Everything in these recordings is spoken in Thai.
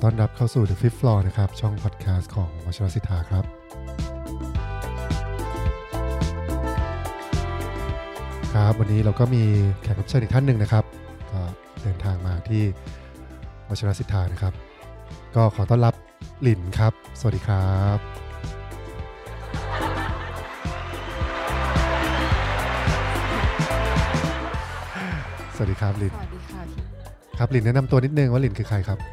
ต้อนรับเข้าสู่ The Fifth Floor นะครับช่องพอดแคสต์ของวชรศิษฐาครับครับวันนี้เราก็มีแขกรับเชิญอีกท่านหนึ่งนะครับก็เดินทางมาที่วชรศิษฐานะครับก็ขอต้อนรับหลินครับสวัสดีครับสวัสดีครับหลินสวัสดีค่ะพี่ครับหลินแนะนำตัวนิดนึงว่าหลินคือใครครับ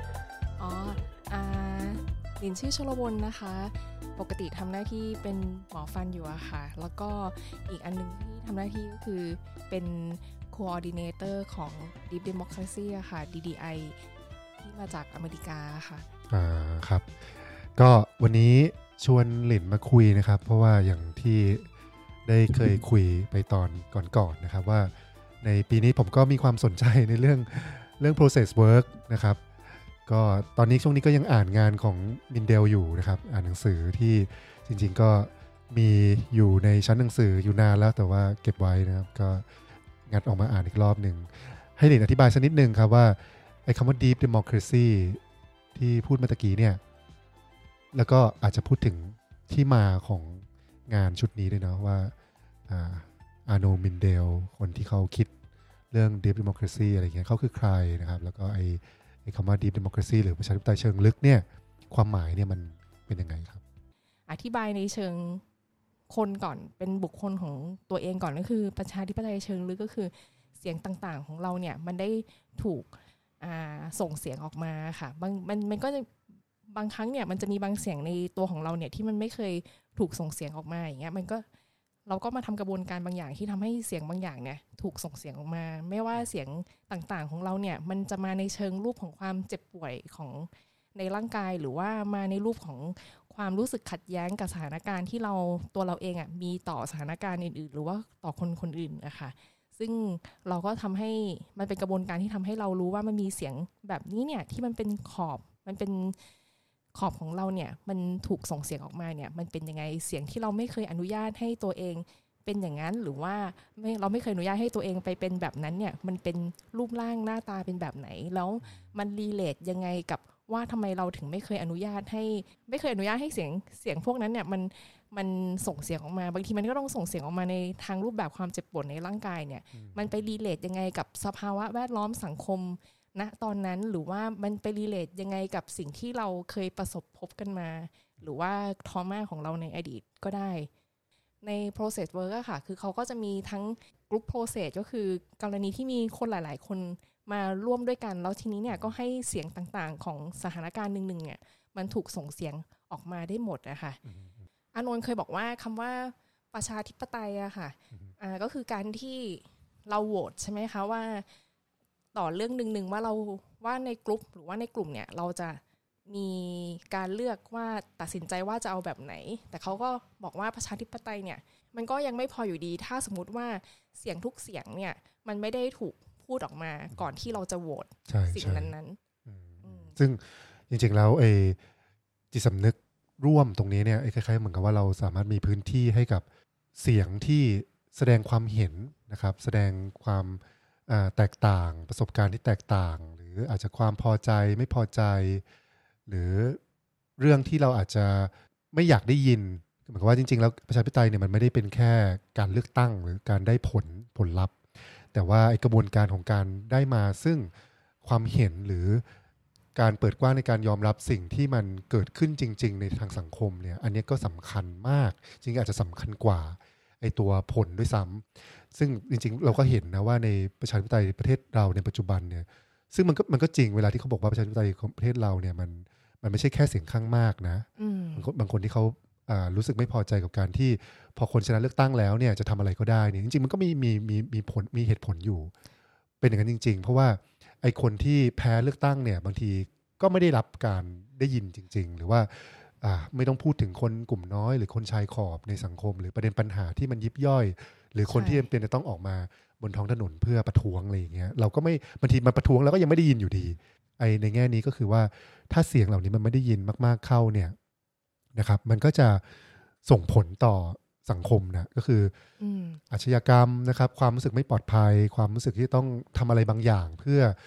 หลินชื่อชลวรนะคะปกติทำหน้าที่เป็นหมอฟันอยู่อะค่ะแล้วก็อีกอันนึงที่ทำหน้าที่ก็คือเป็น coordinator ของ Deep Democracy อะค่ะ DDI ที่มาจากอเมริกาค่ะครับก็วันนี้ชวนหลินมาคุยนะครับเพราะว่าอย่างที่ได้เคยคุยไปตอนก่อนนะครับว่าในปีนี้ผมก็มีความสนใจในเรื่อง process work นะครับก็ตอนนี้ช่วงนี้ก็ยังอ่านงานของมินเดลอยู่นะครับอ่านหนังสือที่จริงๆก็มีอยู่ในชั้นหนังสืออยู่นานแล้วแต่ว่าเก็บไว้นะครับก็งัดออกมาอ่านอีกรอบหนึ่งให้หลินอธิบายสักนิดนึงครับว่าไอ้คำว่า Deep Democracy ที่พูดเมื่อกี้เนี่ยแล้วก็อาจจะพูดถึงที่มาของงานชุดนี้ด้วยนะว่าอาโนมินเดลคนที่เขาคิดเรื่อง Deep Democracy อะไรเงี้ยเขาคือใครนะครับแล้วก็ไอ้คำว่า Deep Democracy หรือประชาธิปไตยเชิงลึกเนี่ยความหมายเนี่ยมันเป็นยังไงครับอธิบายในเชิงคนก่อนเป็นบุคคลของตัวเองก่อนก็คือประชาธิปไตยเชิงลึกก็คือเสียงต่างๆของเราเนี่ยมันได้ถูกส่งเสียงออกมาค่ะมันก็จะบางครั้งเนี่ยมันจะมีบางเสียงในตัวของเราเนี่ยที่มันไม่เคยถูกส่งเสียงออกมาอย่างเงี้ยมันก็เราก็มาทำกระบวนการบางอย่างที่ทำให้เสียงบางอย่างเนี่ยถูกส่งเสียงออกมาไม่ว่าเสียงต่างๆของเราเนี่ยมันจะมาในเชิงรูปของความเจ็บป่วยของในร่างกายหรือว่ามาในรูปของความรู้สึกขัดแย้งกับสถานการณ์ที่ตัวเราเองมีต่อสถานการณ์อื่นๆหรือว่าต่อคนอื่นนะคะซึ่งเราก็ทำให้มันเป็นกระบวนการที่ทำให้เรารู้ว่ามันมีเสียงแบบนี้เนี่ยที่มันเป็นขอบของเราเนี่ยมันถูกส่งเสียงออกมาเนี่ยมันเป็นยังไงเสียงที่เราไม่เคยอนุญาตให้ตัวเองเป็นอย่างนั้นหรือว่าเราไม่เคยอนุญาตให้ตัวเองไปเป็นแบบนั้นเนี่ยมันเป็นรูปร่างหน้าตาเป็นแบบไหนแล้วมันรีเลทยังไงกับว่าทำไมเราถึงไม่เคยอนุญาตให้เสียงพวกนั้นเนี่ยมันส่งเสียงออกมาบางทีมันก็ต้องส่งเสียงออกมาในทางรูปแบบความเจ็บปวดในร่างกายเนี่ยมันไปรีเลทยังไงกับสภาวะแวดล้อมสังคมณตอนนั้นหรือว่ามันไปรีเลทยังไงกับสิ่งที่เราเคยประสบพบกันมาหรือว่าทรอมาของเราในอดีตก็ได้ใน process work อะค่ะคือเขาก็จะมีทั้ง group process ก็คือกรณีที่มีคนหลายๆคนมาร่วมด้วยกันแล้วทีนี้เนี่ยก็ให้เสียงต่างๆของสถานการณ์หนึ่งๆเนี่ยมันถูกส่งเสียงออกมาได้หมดนะคะอานนท์เคยบอกว่าคำว่าประชาธิปไตยอะค่ะก็คือการที่เราโหวตใช่ไหมคะว่าต่อเรื่องหนึ่งๆว่าในกลุ่มหรือว่าในกลุ่มเนี่ยเราจะมีการเลือกว่าตัดสินใจว่าจะเอาแบบไหนแต่เขาก็บอกว่าประชาธิปไตยเนี่ยมันก็ยังไม่พออยู่ดีถ้าสมมติว่าเสียงทุกเสียงเนี่ยมันไม่ได้ถูกพูดออกมาก่อนที่เราจะโหวตสิ่งนั้นๆซึ่งจริงๆแล้วจิตสำนึกร่วมตรงนี้เนี่ยคล้ายๆเหมือนกับว่าเราสามารถมีพื้นที่ให้กับเสียงที่แสดงความเห็นนะครับแสดงความแตกต่างประสบการณ์ที่แตกต่างหรืออาจจะความพอใจไม่พอใจหรือเรื่องที่เราอาจจะไม่อยากได้ยินเหมือนกับว่าจริงๆแล้วประชาธิปไตยเนี่ยมันไม่ได้เป็นแค่การเลือกตั้งหรือการได้ผลลัพธ์แต่ว่ากระบวนการของการได้มาซึ่งความเห็นหรือการเปิดกว้างในการยอมรับสิ่งที่มันเกิดขึ้นจริงๆในทางสังคมเนี่ยอันนี้ก็สำคัญมากจริงๆอาจจะสำคัญกว่าไอ้ตัวผลด้วยซ้ำซึ่งจริงๆเราก็เห็นนะว่าในประชาธิปไตยประเทศเราในปัจจุบันเนี่ยซึ่งมันก็จริงเวลาที่เขาบอกว่าประชาธิปไตยของประเทศเราเนี่ยมันไม่ใช่แค่เสียงข้างมากนะบางคนที่เขารู้สึกไม่พอใจกับการที่พอคนชนะเลือกตั้งแล้วเนี่ยจะทำอะไรก็ได้เนี่ยจริงๆมันก็มีเหตุผลอยู่เป็นอย่างนั้นจริงๆเพราะว่าไอ้คนที่แพ้เลือกตั้งเนี่ยบางทีก็ไม่ได้รับการได้ยินจริงๆหรือว่าไม่ต้องพูดถึงคนกลุ่มน้อยหรือคนชายขอบในสังคมหรือประเด็นปัญหาที่มันยิบย่อยหรือคนที่จำเป็นจะต้องออกมาบนท้องถนนเพื่อประท้วงอะไรอย่างเงี้ยเราก็ไม่บางทีมันประท้วงแล้วก็ยังไม่ได้ยินอยู่ดีในแง่นี้ก็คือว่าถ้าเสียงเหล่านี้มันไม่ได้ยินมากๆเข้าเนี่ยนะครับมันก็จะส่งผลต่อสังคมนะก็คืออาชญากรรมนะครับความรู้สึกไม่ปลอดภัยความรู้สึกที่ต้องทำอะไรบางอย่างเพื่อ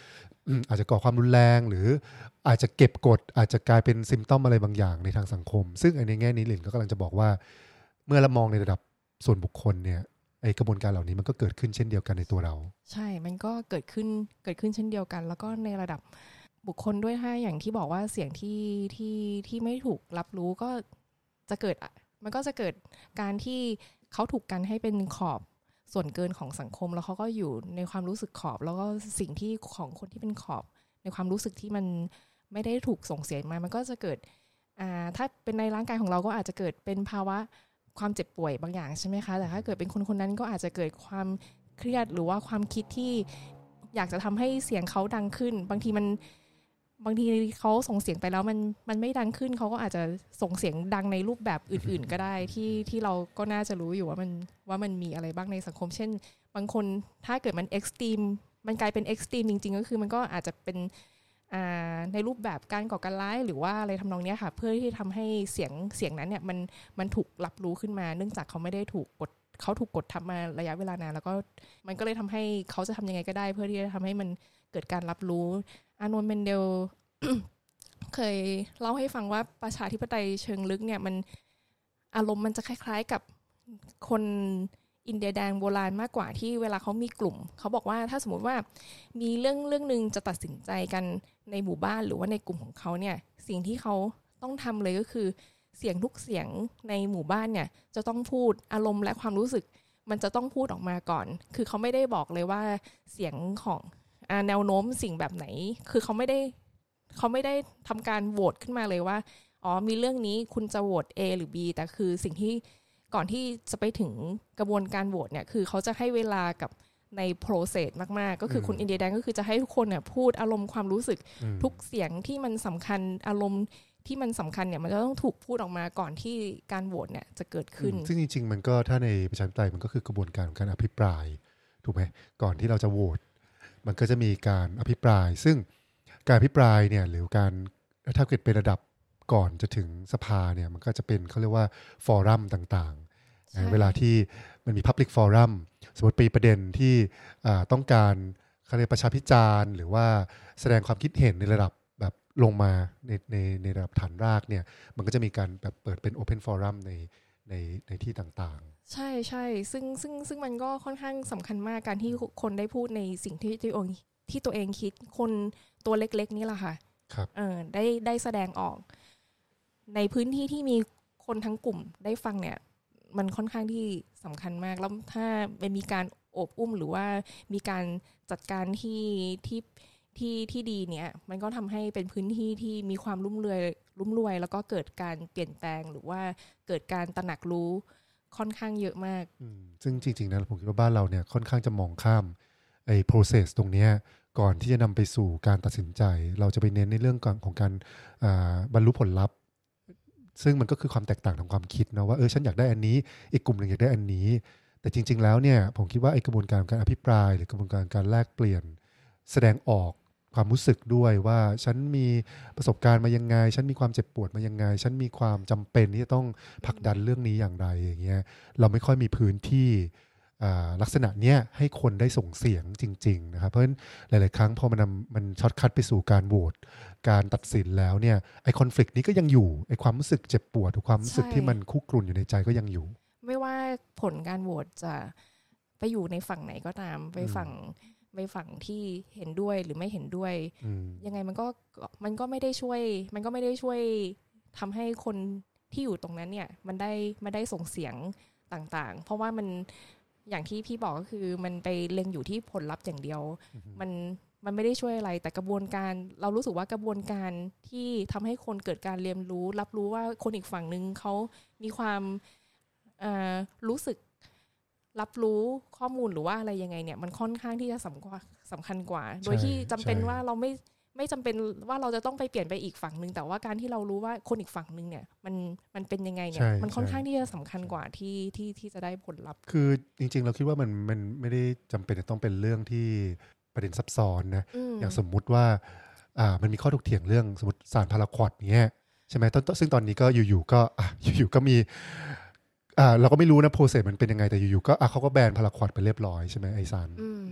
อาจจะก่อความรุนแรงหรืออาจจะเก็บกดอาจจะกลายเป็นซิมตอมอะไรบางอย่างในทางสังคมซึ่งในแง่นี้หลินก็กำลังจะบอกว่าเมื่อเรามองในระดับส่วนบุคคลเนี่ยไอกระบวนการเหล่านี้มันก็เกิดขึ้นเช่นเดียวกันในตัวเราใช่มันก็เกิดขึ้นเช่นเดียวกันแล้วก็ในระดับบุคคลด้วยถ้าอย่างที่บอกว่าเสียงที่ไม่ถูกรับรู้ก็จะเกิดมันก็จะเกิดการที่เขาถูกกันให้เป็นขอบส่วนเกินของสังคมแล้วเขาก็อยู่ในความรู้สึกขอบแล้วก็สิ่งที่ของคนที่เป็นขอบในความรู้สึกที่มันไม่ได้ถูกส่งเสียมามันก็จะเกิดถ้าเป็นในร่างกายของเราก็อาจจะเกิดเป็นภาวะความเจ็บป่วยบางอย่างใช่ไหมคะแต่ถ้าเกิดเป็นคนคนนั้นก็อาจจะเกิดความเครียดหรือว่าความคิดที่อยากจะทำให้เสียงเขาดังขึ้นบางทีเขาส่งเสียงไปแล้วมันไม่ดังขึ้นเขาก็อาจจะส่งเสียงดังในรูปแบบอื่นๆก็ได้ที่เราก็น่าจะรู้อยู่ว่ามันมีอะไรบ้างในสังคมเช่นบางคนถ้าเกิดมันเอ็กซ์ตรีมมันกลายเป็นเอ็กซ์ตรีมจริงๆก็คือมันก็อาจจะเป็นในรูปแบบการก่อการร้ายหรือว่าอะไรทำนองนี้ค่ะเพื่อที่ทำให้เสียงนั้นเนี่ยมันถูกรับรู้ขึ้นมาเนื่องจากเขาไม่ได้ถูกกดทับมาระยะเวลานานแล้วก็มันก็เลยทำให้เขาจะทำยังไงก็ได้เพื่อที่จะทำให้มันเกิดการรับรู้อานนท์เมนเดล เคยเล่าให้ฟังว่าประชาธิปไตยเชิงลึกเนี่ยมันอารมณ์มันจะคล้ายๆกับคนอินเดียแดงโบราณมากกว่าที่เวลาเขามีกลุ่มเขาบอกว่าถ้าสมมติว่ามีเรื่องนึงจะตัดสินใจกันในหมู่บ้านหรือว่าในกลุ่มของเขาเนี่ยสิ่งที่เขาต้องทำเลยก็คือเสียงทุกเสียงในหมู่บ้านเนี่ยจะต้องพูดอารมณ์และความรู้สึกมันจะต้องพูดออกมาก่อนคือเขาไม่ได้บอกเลยว่าเสียงของแนวโน้มสิ่งแบบไหนคือเขาไม่ได้ทำการโหวตขึ้นมาเลยว่าอ๋อมีเรื่องนี้คุณจะโหวต A หรือ B แต่คือสิ่งที่ก่อนที่จะไปถึงกระบวนการโหวตเนี่ยคือเขาจะให้เวลากับใน process มากๆก็คือคุณอินเดียแดงก็คือจะให้ทุกคนเนี่ยพูดอารมณ์ความรู้สึกทุกเสียงที่มันสำคัญอารมณ์ที่มันสำคัญเนี่ยมันจะต้องถูกพูดออกมาก่อนที่การโหวตเนี่ยจะเกิดขึ้นซึ่งจริงๆมันก็ถ้าในประชาธิปไตยมันก็คือกระบวนการของการอภิปรายถูกไหมก่อนที่เราจะโหวตมันก็จะมีการอภิปรายซึ่งการอภิปรายเนี่ยหรือการถ้าเกิดเป็นระดับก่อนจะถึงสภาเนี่ยมันก็จะเป็นเขาเรียกว่าฟอรัมต่างๆเวลาที่มันมี Public Forum สมมติเป็นประเด็นที่ต้องการเขาเรียกประชาพิจารณ์หรือว่าแสดงความคิดเห็นในระดับแบบลงมาในระดับฐานรากเนี่ยมันก็จะมีการแบบเปิดเป็น Open Forum ในที่ต่างๆใช่ใช่ซึ่งมันก็ค่อนข้างสำคัญมากการที่คนได้พูดในสิ่งที่ตัวเองคิดคนตัวเล็กๆนี่แหละค่ะครับได้แสดงออกในพื้นที่ที่มีคนทั้งกลุ่มได้ฟังเนี่ยมันค่อนข้างที่สำคัญมากแล้วถ้ามันมีการโอบอุ้มหรือว่ามีการจัดการที่ดีเนี่ยมันก็ทำให้เป็นพื้นที่ที่มีความรุ่มรวยแล้วก็เกิดการเปลี่ยนแปลงหรือว่าเกิดการตระหนักรู้ค่อนข้างเยอะมากซึ่งจริงๆนะผมคิดว่าบ้านเราเนี่ยค่อนข้างจะมองข้ามไอ้ process ตรงนี้ก่อนที่จะนำไปสู่การตัดสินใจเราจะไปเน้นในเรื่องของการบรรลุผลลัพธ์ซึ่งมันก็คือความแตกต่างทางความคิดนะว่าฉันอยากได้อันนี้อีกกลุ่มหนึ่งอยากได้อันนี้แต่จริงๆแล้วเนี่ยผมคิดว่าไอ้กระบวนการการอภิปรายหรือกระบวนการการแลกเปลี่ยนแสดงออกความรู้สึกด้วยว่าฉันมีประสบการณ์มายังไงฉันมีความเจ็บปวดมายังไงฉันมีความจำเป็นที่จะต้องผลักดันเรื่องนี้อย่างไรอย่างเงี้ยเราไม่ค่อยมีพื้นที่ลักษณะเนี้ยให้คนได้ส่งเสียงจริงๆนะครับเพราะฉะนั้นหลายๆครั้งพอมันช็อตคัทไปสู่การโหวตการตัดสินแล้วเนี่ยไอ้คอนฟลิกต์นี้ก็ยังอยู่ไอ้ความรู้สึกเจ็บปวดหรือความรู้สึกที่มันคุกรุ่นอยู่ในใจก็ยังอยู่ไม่ว่าผลการโหวตจะไปอยู่ในฝั่งไหนก็ตามไปฝั่งที่เห็นด้วยหรือไม่เห็นด้วยยังไงมันก็ไม่ได้ช่วยทำให้คนที่อยู่ตรงนั้นเนี่ยมันได้ส่งเสียงต่างๆเพราะว่ามันอย่างที่พี่บอกก็คือมันไปเล็งอยู่ที่ผลลัพธ์อย่างเดียวมันไม่ได้ช่วยอะไรแต่กระบวนการเรารู้สึกว่ากระบวนการที่ทำให้คนเกิดการเรียนรู้รับรู้ว่าคนอีกฝั่งนึงเขามีความรู้สึกรับรู้ข้อมูลหรือว่าอะไรยังไงเนี่ยมันค่อนข้างที่จะสำคัญกว่าโดยที่จำเป็นว่าเราไม่จำเป็นว่าเราจะต้องไปเปลี่ยนไปอีกฝั่งนึงแต่ว่าการที่เรารู้ว่าคนอีกฝั่งนึงเนี่ยมันเป็นยังไงเนี่ยมันค่อนข้างที่จะสำคัญกว่าที่จะได้ผลลัพธ์คือจริงๆเราคิดว่ามันไม่ได้จำเป็นจะต้องเป็นเรื่องที่ประเด็นซับซ้อนนะอย่างสมมุติว่ามันมีข้อถกเถียงเรื่องสมมติสารพาราควอดเนี้ยใช่ไหมซึ่งตอนนี้ก็อยู่ๆก็มีเราก็ไม่รู้นะโปรเซสมันเป็นยังไงแต่อยู่ๆก็เขาก็แบนพาราควอดไปเรียบร้อยใช่ไหมไอสารเนี้ย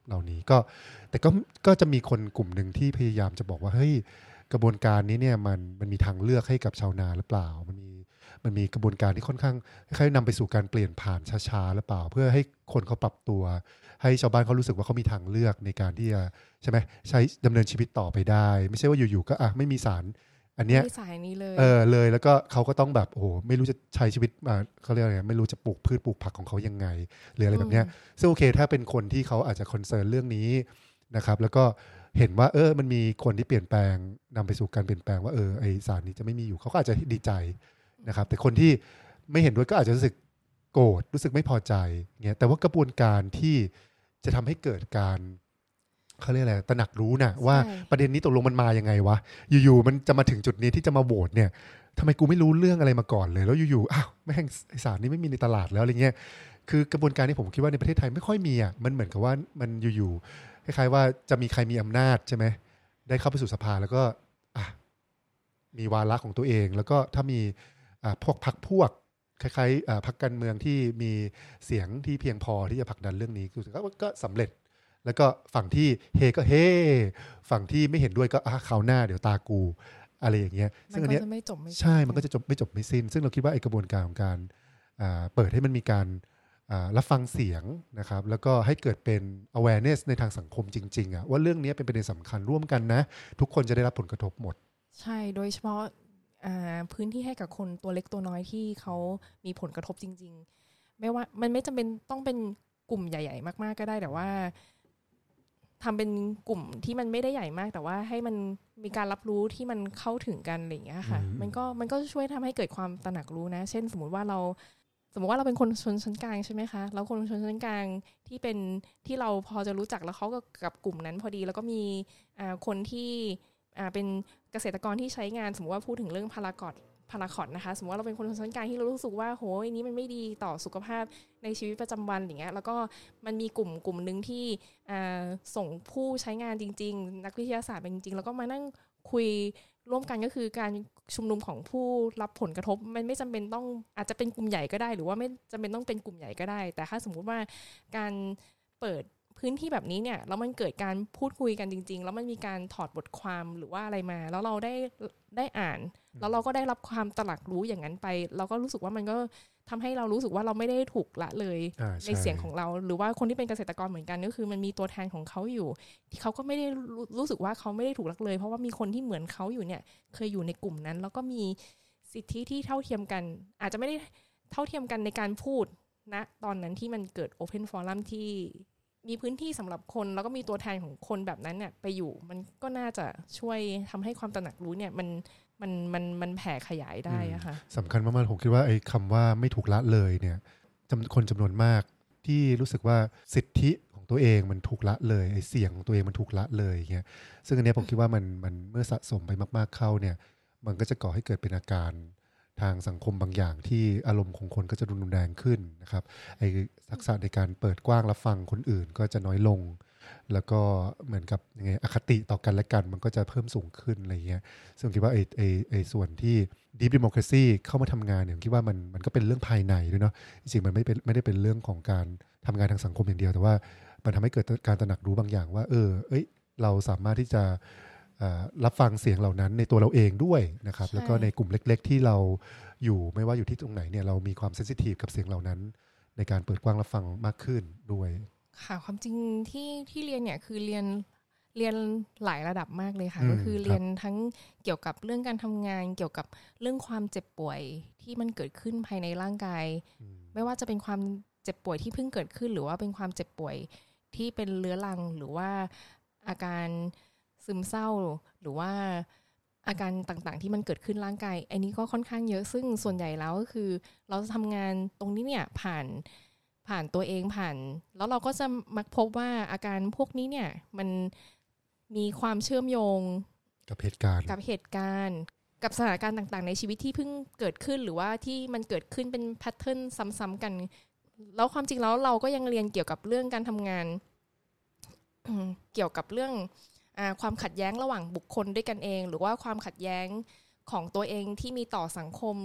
เหล่านี้แต่ก็จะมีคนกลุ่มหนึ่งที่พยายามจะบอกว่าเฮ้ยกระบวนการนี้เนี่ยมันมีทางเลือกให้กับชาวนาหรือเปล่ามันมีกระบวนการที่ค่อนข้างคล้ายๆนำไปสู่การเปลี่ยนผ่านช้าๆหรือเปล่าเพื่อให้คนเขาปรับตัวให้ชาวบ้านเขารู้สึกว่าเขามีทางเลือกในการที่จะใช่ไหมใช้ดำเนินชีวิตต่อไปได้ไม่ใช่ว่าอยู่ๆก็ไม่มีสารอันเนี้ยไม่สายนี้เลยเลยแล้วก็เขาก็ต้องแบบโอ้โหไม่รู้จะใช้ชีวิตเขาเรียกอะไรไม่รู้จะปลูกพืชปลูกผักของเขายังไงหรืออะไรแบบเนี้ยซึ่งโอเคถ้าเป็นคนที่เขาอาจจะคอนเซิร์นเรื่องนี้นะครับแล้วก็เห็นว่ามันมีคนที่เปลี่ยนแปลงนำไปสู่การเปลี่ยนแปลงว่าไอสารนี้จะไม่มีอยู่เขาก็อาจจะดีใจนะครับแต่คนที่ไม่เห็นด้วยก็อาจจะรู้สึกโกรธรู้สึกไม่พอใจเงี้ยแต่ว่ากระบวนการที่จะทำให้เกิดการเขาเรียกอะไรตระหนักรู้นะว่าประเด็นนี้ตกลงมันมายังไงวะอยู่ๆมันจะมาถึงจุดนี้ที่จะมาโหวตเนี่ยทำไมกูไม่รู้เรื่องอะไรมาก่อนเลยแล้วอยู่ๆแม่งสารนี้ไม่มีในตลาดแล้วอะไรเงี้ยคือกระบวนการที่ผมคิดว่าในประเทศไทยไม่ค่อยมีมันเหมือนกับว่ามันอยู่ๆคล้ายๆว่าจะมีใครมีอำนาจใช่ไหมได้เข้าไปสู่สภาแล้วก็มีวาระของตัวเองแล้วก็ถ้ามีพวกพรรคพวกคล้ายๆพรรคการเมืองที่มีเสียงที่เพียงพอที่จะผลักดันเรื่องนี้ก็สำเร็จแล้วก็ฝั่งที่เฮก็เฮฝั่งที่ไม่เห็นด้วยก็คราวหน้าเดี๋ยวตากูอะไรอย่างเงี้ยซึ่งอันเนี้ยใช่มันก็จะไม่จบไม่สิ้นซึ่งเราคิดว่าไอ้กระบวนการของการเปิดให้มันมีการรับฟังเสียงนะครับแล้วก็ให้เกิดเป็น awareness ในทางสังคมจริงๆว่าเรื่องนี้เป็นประเด็นสำคัญร่วมกันนะทุกคนจะได้รับผลกระทบหมดใช่โดยเฉพาะพื้นที่ให้กับคนตัวเล็กตัวน้อยที่เขามีผลกระทบจริงๆไม่ว่ามันไม่จำเป็นต้องเป็นกลุ่มใหญ่ๆมากๆก็ได้แต่ว่าทำเป็นกลุ่มที่มันไม่ได้ใหญ่มากแต่ว่าให้มันมีการรับรู้ที่มันเข้าถึงกันอะไรอย่างเงี้ยค่ะมันก็ช่วยทำให้เกิดความตระหนักรู้นะเช่นสมมติว่าเราเป็นคนชนชั้นกลางใช่ไหมคะแล้วคนชนชั้นกลางที่เราพอจะรู้จักแล้วเขาก็กับกลุ่มนั้นพอดีแล้วก็มีคนที่เป็นเกษตรกรที่ใช้งานสมมติว่าพูดถึงเรื่องพาราคอตนะคะสมมติว่าเราเป็นคนชนชั้นกลางที่เรารู้สึกว่าโหอันนี้มันไม่ดีต่อสุขภาพในชีวิตประจำวันอย่างเงี้ยแล้วก็มันมีกลุ่มนึงที่ส่งผู้ใช้งานจริงๆนักวิทยาศาสตร์เป็นจริงๆแล้วก็มานั่งคุยร่วมกันก็คือการชุมนุมของผู้รับผลกระทบมันไม่จำเป็นต้องอาจจะเป็นกลุ่มใหญ่ก็ได้หรือว่าไม่จำเป็นต้องเป็นกลุ่มใหญ่ก็ได้แต่ถ้าสมมุติว่าการเปิดพื้นที่แบบนี้เนี่ยแล้วมันเกิดการพูดคุยกันจริงๆแล้วมันมีการถอดบทความหรือว่าอะไรมาแล้วเราได้อ่านแล้วเราก็ได้รับความตระหนักรู้อย่างนั้นไปเราก็รู้สึกว่ามันก็ทำให้เรารู้สึกว่าเราไม่ได้ถูกละเลยในเสียงของเราหรือว่าคนที่เป็นเกษตรกรเหมือนกันก็คือมันมีตัวแทนของเขาอยู่ที่เขาก็ไม่ได้รู้สึกว่าเขาไม่ได้ถูกละเลยเพราะว่ามีคนที่เหมือนเขาอยู่เนี่ยเคยอยู่ในกลุ่มนั้นแล้วก็มีสิทธิที่เท่าเทียมกันอาจจะไม่ได้เท่าเทียมกันในการพูดณตอนนั้นที่มันเกิด Open Forum ที่มีพื้นที่สำหรับคนแล้วก็มีตัวแทนของคนแบบนั้นเนี่ยไปอยู่มันก็น่าจะช่วยทำให้ความตระหนักรู้เนี่ยมันแผ่ขยายได้อะค่ะสำคัญมากๆผมคิดว่าไอ้คำว่าไม่ถูกละเลยเนี่ยคนจำนวนมากที่รู้สึกว่าสิทธิของตัวเองมันถูกละเลยไอ้เสียงของตัวเองมันถูกละเลยอย่างเงี้ยซึ่งอันนี้ผมคิดว่ามันเมื่อสะสมไปมากๆเข้าเนี่ยมันก็จะก่อให้เกิดเป็นอาการทางสังคมบางอย่างที่อารมณ์ของคนก็จะรุนแรงขึ้นนะครับไอ้ทักษะในการเปิดกว้างรับฟังคนอื่นก็จะน้อยลงแล้วก็เหมือนกับยังไงอคติต่อกันและกันมันก็จะเพิ่มสูงขึ้นอะไรเงี้ยซึ่งคิดว่าไอ้ส่วนที่ Deep Democracy เข้ามาทำงานเนี่ยคิดว่ามันก็เป็นเรื่องภายในด้วยเนาะจริงๆมันไม่ได้เป็นเรื่องของการทำงานทางสังคมอย่างเดียวแต่ว่ามันทำให้เกิดการตระหนักรู้บางอย่างว่าเราสามารถที่จะรับฟังเสียงเหล่านั้นในตัวเราเองด้วยนะครับแล้วก็ในกลุ่มเล็กๆที่เราอยู่ไม่ว่าอยู่ที่ตรงไหนเนี่ยเรามีความเซนซิทีฟกับเสียงเหล่านั้นในการเปิดกว้างรับฟังมากขึ้นด้วยค่ะความจริงที่เรียนเนี่ยคือเรียนหลายระดับมากเลยค่ะก็คือเรียนทั้งเกี่ยวกับเรื่องการทำงานเกี่ยวกับเรื่องความเจ็บป่วยที่มันเกิดขึ้นภายในร่างกายไม่ว่าจะเป็นความเจ็บป่วยที่เพิ่งเกิดขึ้นหรือว่าเป็นความเจ็บป่วยที่เป็นเรื้อรังหรือว่าอาการซึมเศร้าหรือว่าอาการต่างๆที่มันเกิดขึ้นร่างกายอันนี้ก็ค่อนข้างเยอะซึ่งส่วนใหญ่แล้วก็คือเราจะทำงานตรงนี้เนี่ยผ่านตัวเองแล้วเราก็จะมักพบว่าอาการพวกนี้เนี่ยมันมีความเชื่อมโยงกับเหตุการณ์กับสถานการณ์ต่างๆในชีวิตที่เพิ่งเกิดขึ้นหรือว่าที่มันเกิดขึ้นเป็นแพทเทิร์นซ้ำๆกันแล้วความจริงแล้วเราก็ยังเรียนเกี่ยวกับเรื่องการทำงาน เกี่ยวกับเรื่องความขัดแย้งระหว่างบุคคลด้วยกันเองหรือว่าความขัดแย้งของตัวเองที่มีต่อสังคม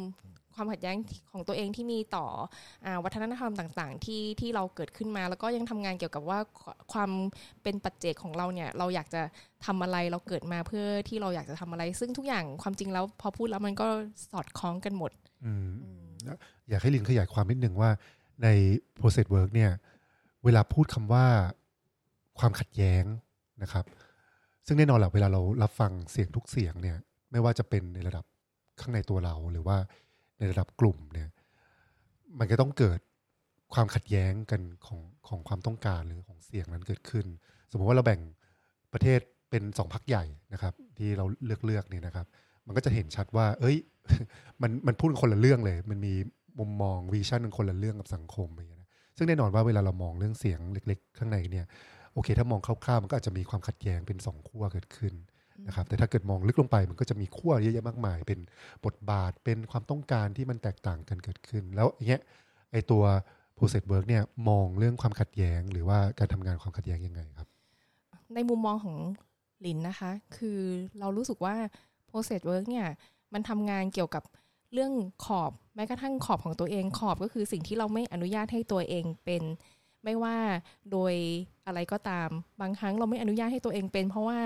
ความขัดแย้งของตัวเองที่มีต่อวัฒนธรรมต่างๆที่เราเกิดขึ้นมาแล้วก็ยังทำงานเกี่ยวกับว่าความเป็นปัจเจกของเราเนี่ยเราอยากจะทำอะไรเราเกิดมาเพื่อที่เราอยากจะทำอะไรซึ่งทุกอย่างความจริงแล้วพอพูดแล้วมันก็สอดคล้องกันหมดอยากให้ลินขยายความนิดหนึ่งว่าใน process work เนี่ยเวลาพูดคำว่าความขัดแย้งนะครับซึ่งแน่นอนแหละเวลาเรารับฟังเสียงทุกเสียงเนี่ยไม่ว่าจะเป็นในระดับข้างในตัวเราหรือว่าในระดับกลุ่มเนี่ยมันก็ต้องเกิดความขัดแย้งกันของความต้องการหรือของเสียงนั้นเกิดขึ้นสมมติว่าเราแบ่งประเทศเป็น2พรรคใหญ่นะครับที่เราเลือกเนี่ยนะครับมันก็จะเห็นชัดว่าเอ้ย มันพูดคนละเรื่องเลยมันมีมุมมองวิชั่นคนละเรื่องกับสังคมอย่างเงี้ยนะซึ่งแน่นอนว่าเวลาเรามองเรื่องเสียงเล็กๆข้างในเนี่ยโอเคถ้ามองคร่าวๆมันก็อาจจะมีความขัดแย้งเป็น2ขั้วเกิดขึ้นนะครับแต่ถ้าเกิดมองลึกลงไปมันก็จะมีขั้วเยอะแยะมากมายเป็นบทบาทเป็นความต้องการที่มันแตกต่างกันเกิดขึ้นแล้วอย่างเงี้ยไอตัว process work เนี่ยมองเรื่องความขัดแย้งหรือว่าการทำงานความขัดแย้งยังไงครับในมุมมองของหลินนะคะคือเรารู้สึกว่า process work เนี่ยมันทำงานเกี่ยวกับเรื่องขอบแม้กระทั่งขอบของตัวเองขอบก็คือสิ่งที่เราไม่อนุญาตให้ตัวเองเป็นไม่ว่าโดยอะไรก็ตามบางครั้งเราไม่อนุญาตให้ตัวเองเป็นเพราะว่า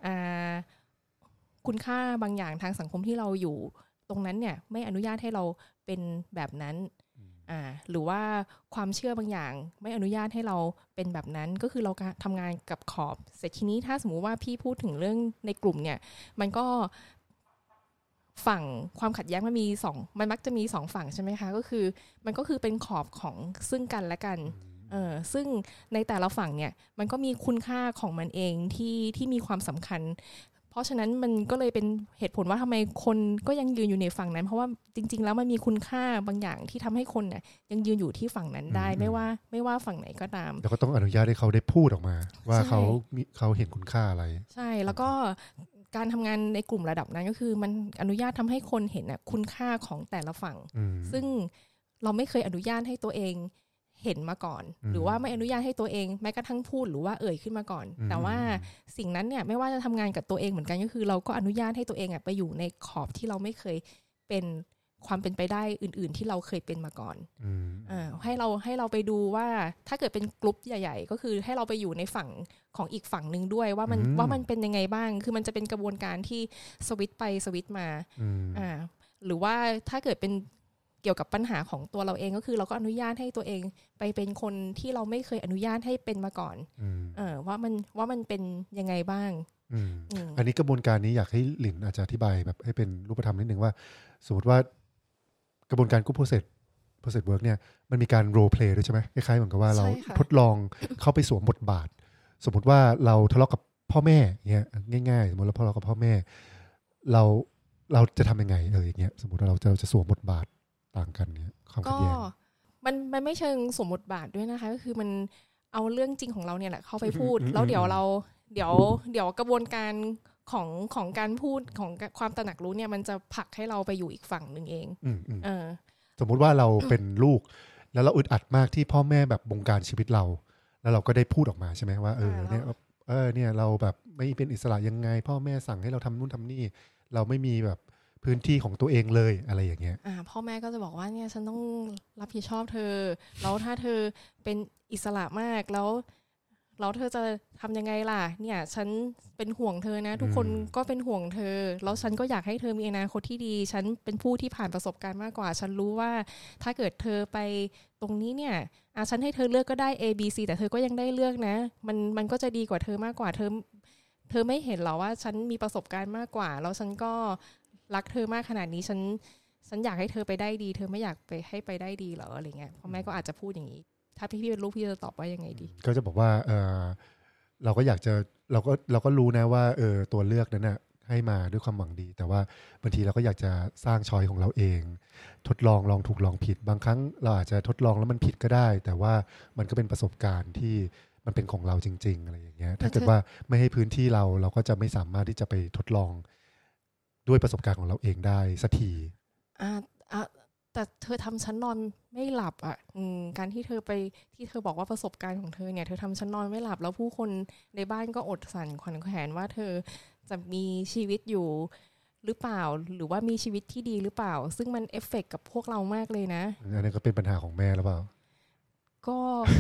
คุณค่าบางอย่างทางสังคมที่เราอยู่ตรงนั้นเนี่ยไม่อนุญาตให้เราเป็นแบบนั้นหรือว่าความเชื่อบางอย่างไม่อนุญาตให้เราเป็นแบบนั้นก็คือเราทำงานกับขอบเสร็จทีนี้ถ้าสมมุติว่าพี่พูดถึงเรื่องในกลุ่มเนี่ยมันก็ฝั่งความขัดแย้งมันมักจะมี2ฝั่งใช่ไหมคะก็คือมันก็คือเป็นขอบของซึ่งกันและกันซึ่งในแต่ละฝั่งเนี่ยมันก็มีคุณค่าของมันเองที่มีความสำคัญเพราะฉะนั้นมันก็เลยเป็นเหตุผลว่าทำไมคนก็ยังยืนอยู่ในฝั่งนั้นเพราะว่าจริงๆแล้วมันมีคุณค่าบางอย่างที่ทำให้คนเนี่ยยังยืนอยู่ที่ฝั่งนั้นได้ไม่ว่าฝั่งไหนก็ตามแล้วก็ต้องอนุญาตให้เขาได้พูดออกมาว่าเขาเห็นคุณค่าอะไรใช่แล้วก็การทำงานในกลุ่มระดับนั้นก็คือมันอนุญาตทำให้คนเห็นคุณค่าของแต่ละฝั่งซึ่งเราไม่เคยอนุญาตให้ตัวเองเห็นมาก่อนหรือว่าไม่อนุญาตให้ตัวเองแม้กระทั่งพูดหรือว่าเอ่ยขึ้นมาก่อนแต่ว่าสิ่งนั้นเนี่ยไม่ว่าจะทำงานกับตัวเองเหมือนกันก็คือเราก็อนุญาตให้ตัวเองไปอยู่ในขอบที่เราไม่เคยเป็นความเป็นไปได้อื่นๆที่เราเคยเป็นมาก่อนให้เราไปดูว่าถ้าเกิดเป็นกลุ่มใหญ่ๆก็คือให้เราไปอยู่ในฝั่งของอีกฝั่งนึงด้วยว่ามันเป็นยังไงบ้างคือมันจะเป็นกระบวนการที่สวิตช์ไปสวิตช์มาหรือว่าถ้าเกิดเป็นเกี่ยวกับปัญหาของตัวเราเองก็คือเราก็อนุญาตให้ตัวเองไปเป็นคนที่เราไม่เคยอนุญาตให้เป็นมาก่อนว่ามันเป็นยังไงบ้างอันนี้กระบวนการนี้อยากให้หลินอาจจะอธิบายแบบให้เป็นรูปธรรมนิดนึงว่าสมมติว่ากระบวนการกู้ process work เนี่ยมันมีการ role play ด้วยใช่ไหมคล้ายๆเหมือนกับว่าเราทดลองเข้าไปสวมบทบาทสมมติว่าเราทะเลาะกับพ่อแม่เงี้ยง่ายๆสมมติเราทะเลาะกับพ่อแม่เราจะทำยังไงอย่างเงี้ยสมมติว่าเราจะสวมบทบาทต่างกันเนี่ยความขัดแย้งมันไม่เชิงสวมบทบาทด้วยนะคะก็คือมันเอาเรื่องจริงของเราเนี่ยแหละเข้าไปพูดแล้วเดี๋ยวกระบวนการของการพูดของความตระหนักรู้เนี่ยมันจะผลักให้เราไปอยู่อีกฝั่งนึงเองสมมุติว่าเราเป็นลูกแล้วเราอึดอัดมากที่พ่อแม่แบบบงการชีวิตเราแล้วเราก็ได้พูดออกมาใช่ไหมว่าเนี่ยเราแบบไม่เป็นอิสระยังไงพ่อแม่สั่งให้เราทำนู่นทำนี่เราไม่มีแบบพื้นที่ของตัวเองเลยอะไรอย่างเงี้ยพ่อแม่ก็จะบอกว่าเนี่ยฉันต้องรับผิดชอบเธอแล้วถ้าเธอเป็นอิสระมากแล้วเธอจะทำยังไงล่ะเนี่ยฉันเป็นห่วงเธอนะทุกคนก็เป็นห่วงเธอแล้วฉันก็อยากให้เธอมีอนาคตที่ดีฉันเป็นผู้ที่ผ่านประสบการณ์มากกว่าฉันรู้ว่าถ้าเกิดเธอไปตรงนี้เนี่ยฉันให้เธอเลือกก็ได้ A B C แต่เธอก็ยังได้เลือกนะมันก็จะดีกว่าเธอมากกว่าเธอไม่เห็นหรอว่าฉันมีประสบการณ์มากกว่าแล้วฉันก็รักเธอมากขนาดนี้ฉันอยากให้เธอไปได้ดีเธอไม่อยากไปให้ไปได้ดีเหรออะไรเงี้ยพ่อแม่ก็อาจจะพูดอย่างนี้ถ้าพี่เป็นลูกพี่จะตอบว่ายังไงดีก็จะบอกว่าเราก็อยากจะเราก็รู้นะว่าตัวเลือกนั้นน่ะให้มาด้วยความหวังดีแต่ว่าบางทีเราก็อยากจะสร้างชอยของเราเองทดลองถูกลองผิดบางครั้งเราอาจจะทดลองแล้วมันผิดก็ได้แต่ว่ามันก็เป็นประสบการณ์ที่มันเป็นของเราจริงๆอะไรอย่างเงี้ยถ้าเกิดว่าไม่ให้พื้นที่เราก็จะไม่สามารถที่จะไปทดลองด้วยประสบการณ์ของเราเองได้สักทีแต่เธอทำฉันนอนไม่หลับการที่เธอไปที่เธอบอกว่าประสบการณ์ของเธอเนี่ยเธอทำฉันนอนไม่หลับแล้วผู้คนในบ้านก็อดสั่นขวัญแขวนว่าเธอจะมีชีวิตอยู่หรือเปล่าหรือว่ามีชีวิตที่ดีหรือเปล่าซึ่งมันเอฟเฟกต์กับพวกเรามากเลยนะอันนี้ก็เป็นปัญหาของแม่หรือเปล่าก็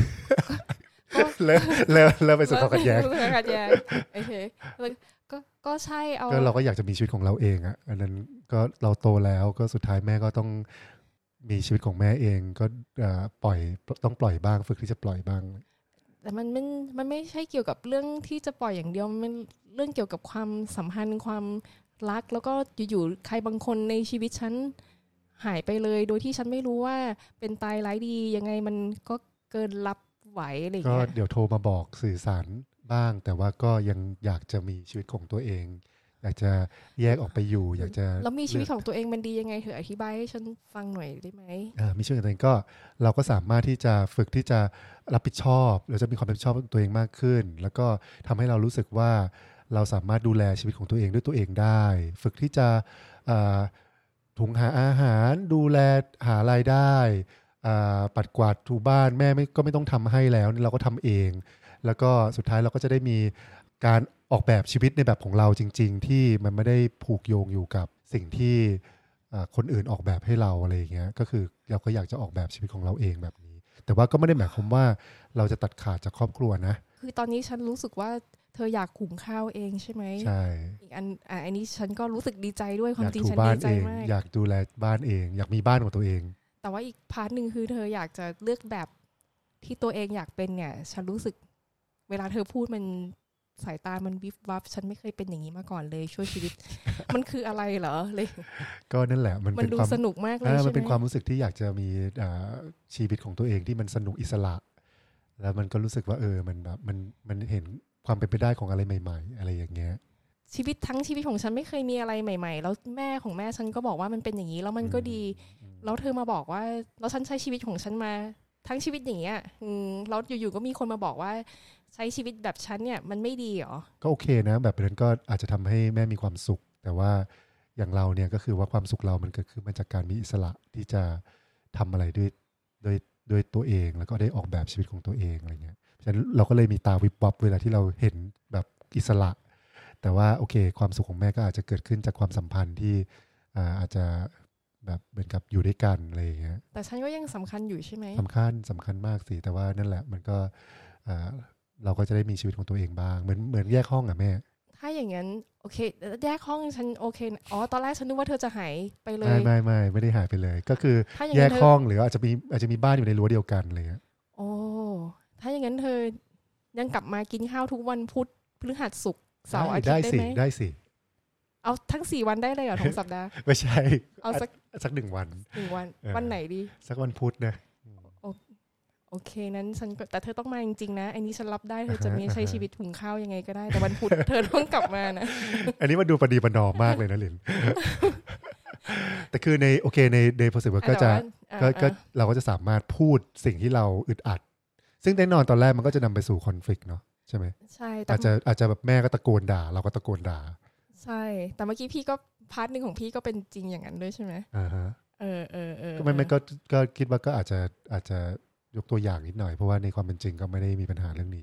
แล้วไปสู่ความขัดแย้งโอเคก็ใช่เอาก็เราก็อยากจะมีชีวิตของเราเองอ่ะอันนั้นก็เราโตแล้วก็สุดท้ายแม่ก็ต้องมีชีวิตของแม่เองก็ต้องปล่อยบ้างฝึกที่จะปล่อยบ้างแต่มันไม่ใช่เกี่ยวกับเรื่องที่จะปล่อยอย่างเดียวมันเรื่องเกี่ยวกับความสัมพันธ์ความรักแล้วก็อยู่ๆใครบางคนในชีวิตฉันหายไปเลยโดยที่ฉันไม่รู้ว่าเป็นตายร้ายดียังไงมันก็เกินรับไหวอะไรอย่างเงี้ยก็เดี๋ยวโทรมาบอกสื่อสารบ้างแต่ว่าก็ยังอยากจะมีชีวิตของตัวเองอยากจะแยกออกไปอยู่อยากจะแล้วมีชีวิตของตัวเองมันดียังไงเธออธิบายให้ฉันฟังหน่อยได้ไหมมีชีวิตของตัวเองก็เราก็สามารถที่จะฝึกที่จะรับผิดชอบเราจะมีความรับผิดชอบตัวเองมากขึ้นแล้วก็ทำให้เรารู้สึกว่าเราสามารถดูแลชีวิตของตัวเองด้วยตัวเองได้ฝึกที่จะถุงหาอาหารดูแลหารายได้ปัดกวาดถูบ้านแม่ก็ไม่ต้องทำให้แล้วนี่เราก็ทำเองแล้วก็สุดท้ายเราก็จะได้มีการออกแบบชีวิตในแบบของเราจริงๆที่มันไม่ได้ผูกโยงอยู่กับสิ่งที่คนอื่นออกแบบให้เราอะไรอย่างเงี้ยก็คือเราก็อยากจะออกแบบชีวิตของเราเองแบบนี้แต่ว่าก็ไม่ได้หมายความว่าเราจะตัดขาดจากครอบครัวนะคือตอนนี้ฉันรู้สึกว่าเธออยากหุงข้าวเองใช่ไหมใช่อีกอันนี้ฉันก็รู้สึกดีใจด้วยความจริงฉันดีใจมากอยากดูแลบ้านเองอยากมีบ้านของตัวเองแต่ว่าอีกพาร์ทนึงคือเธออยากจะเลือกแบบที่ตัวเองอยากเป็นเนี่ยฉันรู้สึกเวลาเธอพูดมันสายตามันวิบวับฉันไม่เคยเป็นอย่างนี้มาก่อนเลยช่วยชีวิต มันคืออะไรเหรอเลยก็นั่นแหละมันดูสนุกมากเลยใช่ไหมมันเป็นความรู้สึกที่อยากจะมีชีวิตของตัวเองที่มันสนุกอิสระแล้วมันก็รู้สึกว่ามันแบบมันเห็นความเป็นไปได้ของอะไรใหม่ๆอะไรอย่างเงี้ยชีวิตของฉันไม่เคยมีอะไรใหม่ๆแล้วแม่ของแม่ฉันก็บอกว่ามันเป็นอย่างนี้แล้วมันก็ดีแล้วเธอมาบอกว่าแล้วฉันใช้ชีวิตของฉันมาทั้งชีวิตอย่างเงี้ยแล้วอยู่ๆก็มีคนมาบอกว่าใช้ชีวิตแบบฉันเนี่ยมันไม่ดีหรอก็โอเคนะแบบนั้นก็อาจจะทำให้แม่มีความสุขแต่ว่าอย่างเราเนี่ยก็คือว่าความสุขเรามันก็คือมาจากการมีอิสระที่จะทำอะไรด้วยตัวเองแล้วก็ได้ออกแบบชีวิตของตัวเองอะไรเงี้ยฉะนั้นเราก็เลยมีตาวิบวับเวลาที่เราเห็นแบบอิสระแต่ว่าโอเคความสุขของแม่ก็อาจจะเกิดขึ้นจากความสัมพันธ์ที่อาจจะแบบเหมือนกับอยู่ด้วยกันอะไรอย่างเงี้ยแต่ฉันก็ยังสำคัญอยู่ใช่ไหมสำคัญมากสิแต่ว่านั่นแหละมันก็เราก็จะได้มีชีวิตของตัวเองบ้างเหมือนแยกห้องอะแม่ถ้าอย่างนั้นโอเคแยกห้องฉันโอเคตอนแรกฉันนึกว่าเธอจะหายไปเลยไม่ได้หายไปเลยก็คือแยกห้องหรืออาจจะมีบ้านอยู่ในรั้วเดียวกันอะไรเงี้ยโอ้ถ้าอย่างนั้นเธอยังกลับมากินข้าวทุกวันพุธพฤหัสศุกร์เสาร์อาทิตย์ได้ไหมได้สิเอาทั้ง4วันได้เลยเหรอทั้งสัปดาห์ไม่ใช่เอาสัก1 วันวันไหนดีสักวันพุธนะโอเคนั้นฉันแต่เธอต้องมาจริงๆนะอันนี้ฉันรับได้เธอจะมีใช้ชีวิตหุงข้าวยังไงก็ได้แต่วันพุธเธอต้องกลับมานะอันนี้มันดูประดีประนอมมากเลยนะลินแต่คือในโพสิทีฟก็จะก็เราก็จะสามารถพูดสิ่งที่เราอึดอัดซึ่งแน่นอนตอนแรกมันก็จะนำไปสู่คอนฟลิกต์เนาะใช่ไหมใช่อาจจะแบบแม่ก็ตะโกนด่าเราก็ตะโกนด่าใช่แต่เมื่อกี้พี่ก็พาร์ทนึงของพี่ก็เป็นจริงอย่างนั้นด้วยใช่ไหมก็ไม่ก็คิดว่าก็อาจจะยกตัวอย่างนิดหน่อยเพราะว่าในความเป็นจริงก็ไม่ได้มีปัญหาเรื่องนี้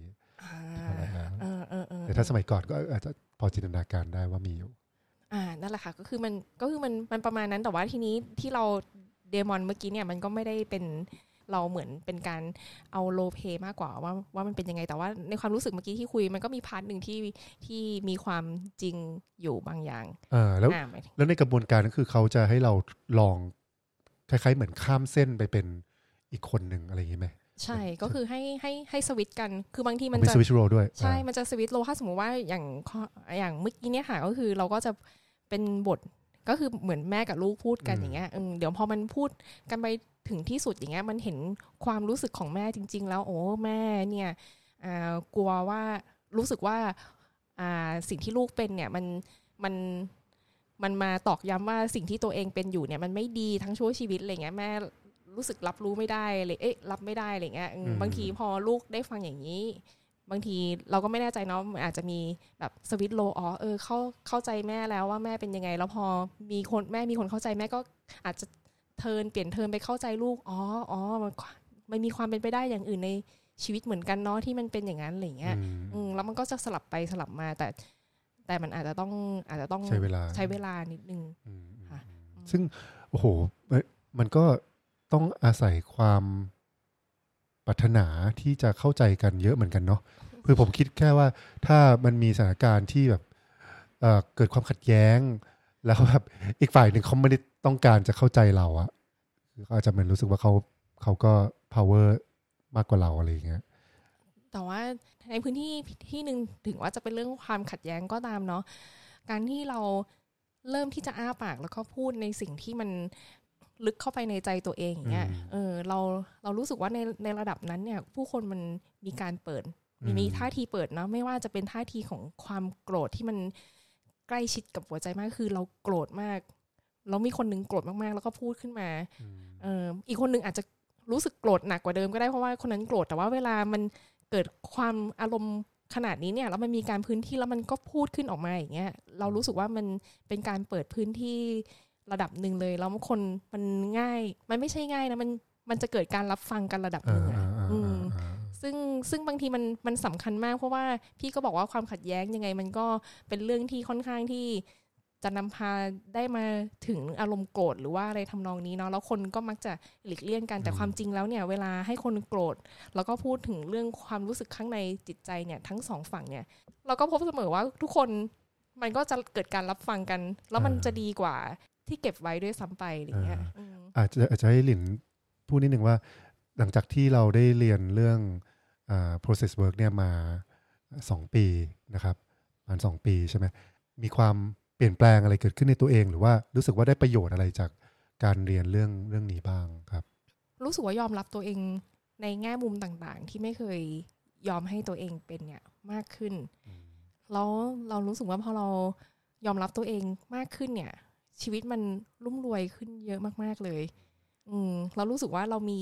แต่ถ้าสมัยก่อนก็อาจจะพอจินตนาการได้ว่ามีอยู่นั่นแหละค่ะก็คือมันประมาณนั้นแต่ว่าทีนี้ที่เราเดมอนเมื่อกี้เนี่ยมันก็ไม่ได้เป็นเราเหมือนเป็นการเอาโลเพมากกว่าว่ามันเป็นยังไงแต่ว่าในความรู้สึกเมื่อกี้ที่คุยมันก็มีพาร์ทนึงที่มีความจริงอยู่บางอย่างแล้วในกระบวนการก็คือเขาจะให้เราลองคล้ายๆเหมือนข้ามเส้นไปเป็นอีกคนหนึ่งอะไรอย่างนี้ไหมใช่ก็คือให้สวิตกันคือบางทีมันจะสวิตช์โรด้วยใช่มันจะสวิตช์โรถ้าสมมติว่าอย่างเมื่อกี้เนี่ยค่ะก็คือเราก็จะเป็นบทก็คือเหมือนแม่กับลูกพูดกันอย่างเงี้ยเดี๋ยวพอมันพูดกันไปถึงที่สุดอย่างเงี้ยมันเห็นความรู้สึกของแม่จริงๆแล้วโอ้แม่เนี่ยกลัวว่ารู้สึกว่าสิ่งที่ลูกเป็นเนี่ยมันมาตอกย้ำว่าสิ่งที่ตัวเองเป็นอยู่เนี่ยมันไม่ดีทั้งชั่วชีวิตอะไรเงี้ยแม่รู้สึกรับรู้ไม่ได้เลยรับไม่ได้อะไรเงี้ยบางทีพอลูกได้ฟังอย่างนี้บางทีเราก็ไม่แน่ใจเนาะอาจจะมีแบบสวิตช์โลเข้าใจแม่แล้วว่าแม่เป็นยังไงแล้วพอมีคนเข้าใจแม่ก็อาจจะเปลี่ยนเทิร์นไปเข้าใจลูกมันมีความเป็นไปได้อย่างอื่นในชีวิตเหมือนกันเนาะที่มันเป็นอย่างนั้นอะไรเงี้ยแล้วมันก็จะสลับไปสลับมาแต่แต่มันอาจจะต้องใช้เวลานิดนึงค่ะซึ่งโอ้โหมันก็ต้องอาศัยความปรารถนาที่จะเข้าใจกันเยอะเหมือนกันเนาะคือผมคิดแค่ว่าถ้ามันมีสถานการณ์ที่แบบเกิดความขัดแย้งแล้วแบบอีกฝ่ายหนึ่งเขาไม่ได้ต้องการจะเข้าใจเราอะคือเขาอาจจะเหมือนรู้สึกว่าเขาก็ power มากกว่าเราอะไรอย่างเงี้ยแต่ว่าในพื้นที่หนึ่งถึงว่าจะเป็นเรื่องความขัดแย้งก็ตามเนาะการที่เราเริ่มที่จะอ้าปากแล้วก็พูดในสิ่งที่มันลึกเข้าไปในใจตัวเองอย่างเงี้ยเรารู้สึกว่าในระดับนั้นเนี่ยผู้คนมันมีการเปิดมีท่าทีเปิดเนาะไม่ว่าจะเป็นท่าทีของความโกรธที่มันใกล้ชิดกับหัวใจมากคือเราโกรธมากแล้วมีคนนึงโกรธมากๆแล้วก็พูดขึ้นมาอีกคนนึงอาจจะรู้สึกโกรธหนักกว่าเดิมก็ได้เพราะว่าคนนั้นโกรธแต่ว่าเวลามันเกิดความอารมณ์ขนาดนี้เนี่ยแล้วมันมีการพื้นที่แล้วมันก็พูดขึ้นออกมาอย่างเงี้ยเรารู้สึกว่ามันเป็นการเปิดพื้นที่ระดับหนึ่งเลยแล้วคนมันง่ายมันไม่ใช่ง่ายนะมันจะเกิดการรับฟังกันระดับหนึ่งซึ่งบางทีมันสำคัญมากเพราะว่าพี่ก็บอกว่าความขัดแย้งยังไงมันก็เป็นเรื่องที่ค่อนข้างที่จะนำพาได้มาถึงอารมณ์โกรธหรือว่าอะไรทำนองนี้เนาะแล้วคนก็มักจะหลีกเลี่ยงกันแต่ความจริงแล้วเนี่ยเวลาให้คนโกรธแล้วก็พูดถึงเรื่องความรู้สึกข้างในจิตใจเนี่ยทั้งสองฝั่งเนี่ยเราก็พบเสมอว่าทุกคนมันก็จะเกิดการรับฟังกันแล้วมันจะดีกว่าที่เก็บไว้ด้วยซ้ำไปอย่างเงี้ยอาจจะให้หลินพูดนิดนึงว่าหลังจากที่เราได้เรียนเรื่องprocess work เนี่ยมา2 ปีนะครับประมาณ2 ปีใช่ไหมมีความเปลี่ยนแปลงอะไรเกิดขึ้นในตัวเองหรือว่ารู้สึกว่าได้ประโยชน์อะไรจากการเรียนเรื่องนี้บ้างครับรู้สึกว่ายอมรับตัวเองในแง่มุมต่างๆที่ไม่เคยยอมให้ตัวเองเป็นเนี่ยมากขึ้นแล้วเรารู้สึกว่าพอเรายอมรับตัวเองมากขึ้นเนี่ยชีวิตมันรุ่มรวยขึ้นเยอะมากๆเลยเรารู้สึกว่าเรามี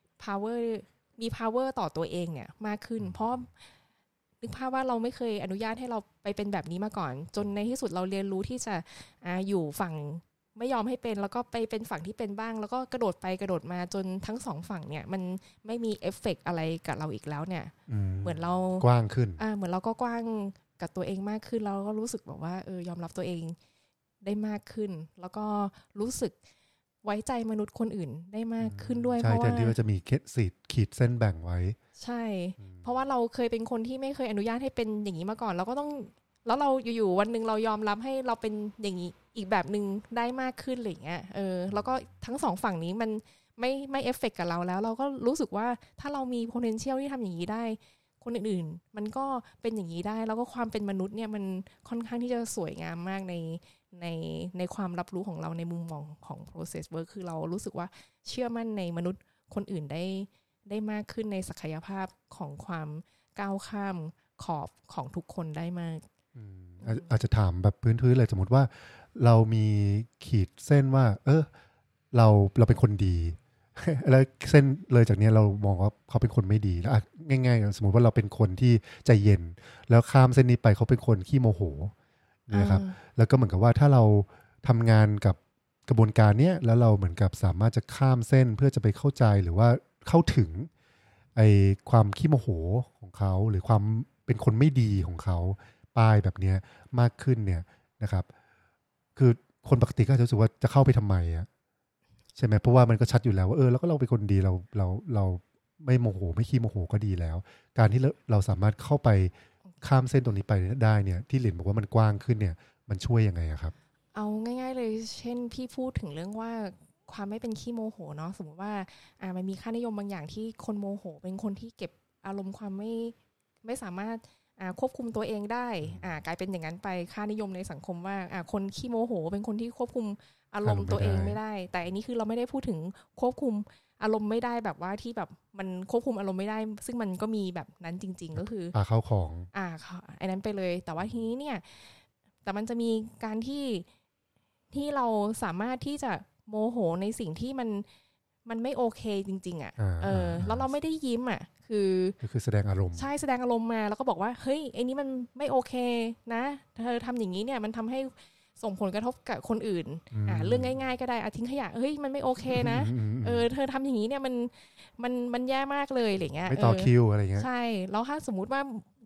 power ต่อตัวเองเนี่ยมากขึ้นเพราะนึกภาพว่าเราไม่เคยอนุญาตให้เราไปเป็นแบบนี้มาก่อนจนในที่สุดเราเรียนรู้ที่จะอยู่ฝั่งไม่ยอมให้เป็นแล้วก็ไปเป็นฝั่งที่เป็นบ้างแล้วก็กระโดดไปกระโดดมาจนทั้งสองฝั่งเนี่ยมันไม่มีเอฟเฟกต์อะไรกับเราอีกแล้วเนี่ยเหมือนเรากว้างขึ้นเหมือนเราก็กว้างกับตัวเองมากขึ้นแล้วก็รู้สึกแบบว่ายอมรับตัวเองได้มากขึ้นแล้วก็รู้สึกไว้ใจมนุษย์คนอื่นได้มากขึ้นด้วยเพราะว่าแทนที่ว่าจะมีขีดเส้นแบ่งไว้ใช่เพราะว่าเราเคยเป็นคนที่ไม่เคยอนุญาตให้เป็นอย่างนี้มาก่อนเราก็ต้องแล้วเราอยู่ๆวันนึงเรายอมรับให้เราเป็นอย่างนี้อีกแบบนึงได้มากขึ้นอะไรอย่างเงี้ยแล้วก็ทั้งสองฝั่งนี้มันไม่เอฟเฟกต์กับเราแล้วเราก็รู้สึกว่าถ้าเรามี potential ที่ทำอย่างนี้ได้คนอื่นๆมันก็เป็นอย่างนี้ได้แล้วก็ความเป็นมนุษย์เนี่ยมันค่อนข้างที่จะสวยงามมากในความรับรู้ของเราในมุมมองของ process work คือเรารู้สึกว่าเชื่อมั่นในมนุษย์คนอื่นได้มากขึ้นในศักยภาพของความก้าวข้ามขอบของทุกคนได้มากอาจจะถามแบบพื้นๆเลยสมมติว่าเรามีขีดเส้นว่าเราเป็นคนดี แล้วเส้นเลยจากนี้เรามองว่าเขาเป็นคนไม่ดีแล้วง่ายๆสมมติว่าเราเป็นคนที่ใจเย็นแล้วข้ามเส้นนี้ไปเขาเป็นคนขี้โมโหนะครับแล้วก็เหมือนกับว่าถ้าเราทำงานกับกระบวนการเนี้ยแล้วเราเหมือนกับสามารถจะข้ามเส้นเพื่อจะไปเข้าใจหรือว่าเข้าถึงไอ้ความขี้โมโหของเขาหรือความเป็นคนไม่ดีของเขาป้ายแบบนี้มากขึ้นเนี่ยนะครับคือคนปกติก็จะรู้สึกว่าจะเข้าไปทำไมอะใช่ไหมเพราะว่ามันก็ชัดอยู่แล้วว่าแล้วก็เราเป็นคนดีเราไม่โมโหไม่ขี้โมโหก็ดีแล้วการที่เราสามารถเข้าไปข้ามเส้นตรงนี้ไปได้เนี่ยที่หลินบอกว่ามันกว้างขึ้นเนี่ยมันช่วยยังไงครับเอาง่ายๆเลยเช่นพี่พูดถึงเรื่องว่าความไม่เป็นขี้โมโหเนาะสมมติว่ามันมีค่านิยมบางอย่างที่คนโมโหเป็นคนที่เก็บอารมณ์ความไม่สามารถควบคุมตัวเองได้กลายเป็นอย่างนั้นไปค่านิยมในสังคมว่าคนขี้โมโหเป็นคนที่ควบคุมอารมณ์ตัวเองไม่ได้แต่อันนี้คือเราไม่ได้พูดถึงควบคุมอารมณ์ไม่ได้แบบว่าที่แบบมันควบคุมอารมณ์ไม่ได้ซึ่งมันก็มีแบบนั้นจริงๆก็คือเข้าของอันนั้นไปเลยแต่ว่าทีนี้เนี่ยแต่มันจะมีการที่เราสามารถที่จะโมโหในสิ่งที่มันไม่โอเคจริงๆแล้วเราไม่ได้ยิ้มคือแสดงอารมณ์ใช่แสดงอารมณ์มาแล้วก็บอกว่าเฮ้ยไอ้นี้มันไม่โอเคนะเธอทำอย่างนี้เนี่ยมันทำให้ส่งผลกระทบกับคนอื่นเรื่องง่ายๆก็ได้ทิ้งขยะเฮ้ยมันไม่โอเคนะเธอทำอย่างนี้เนี่ยมันแย่มากเลยอะไรเงี้ยไม่ต่อคิวอะไรเงี้ยใช่แล้วถ้าสมมุติว่าอย่าง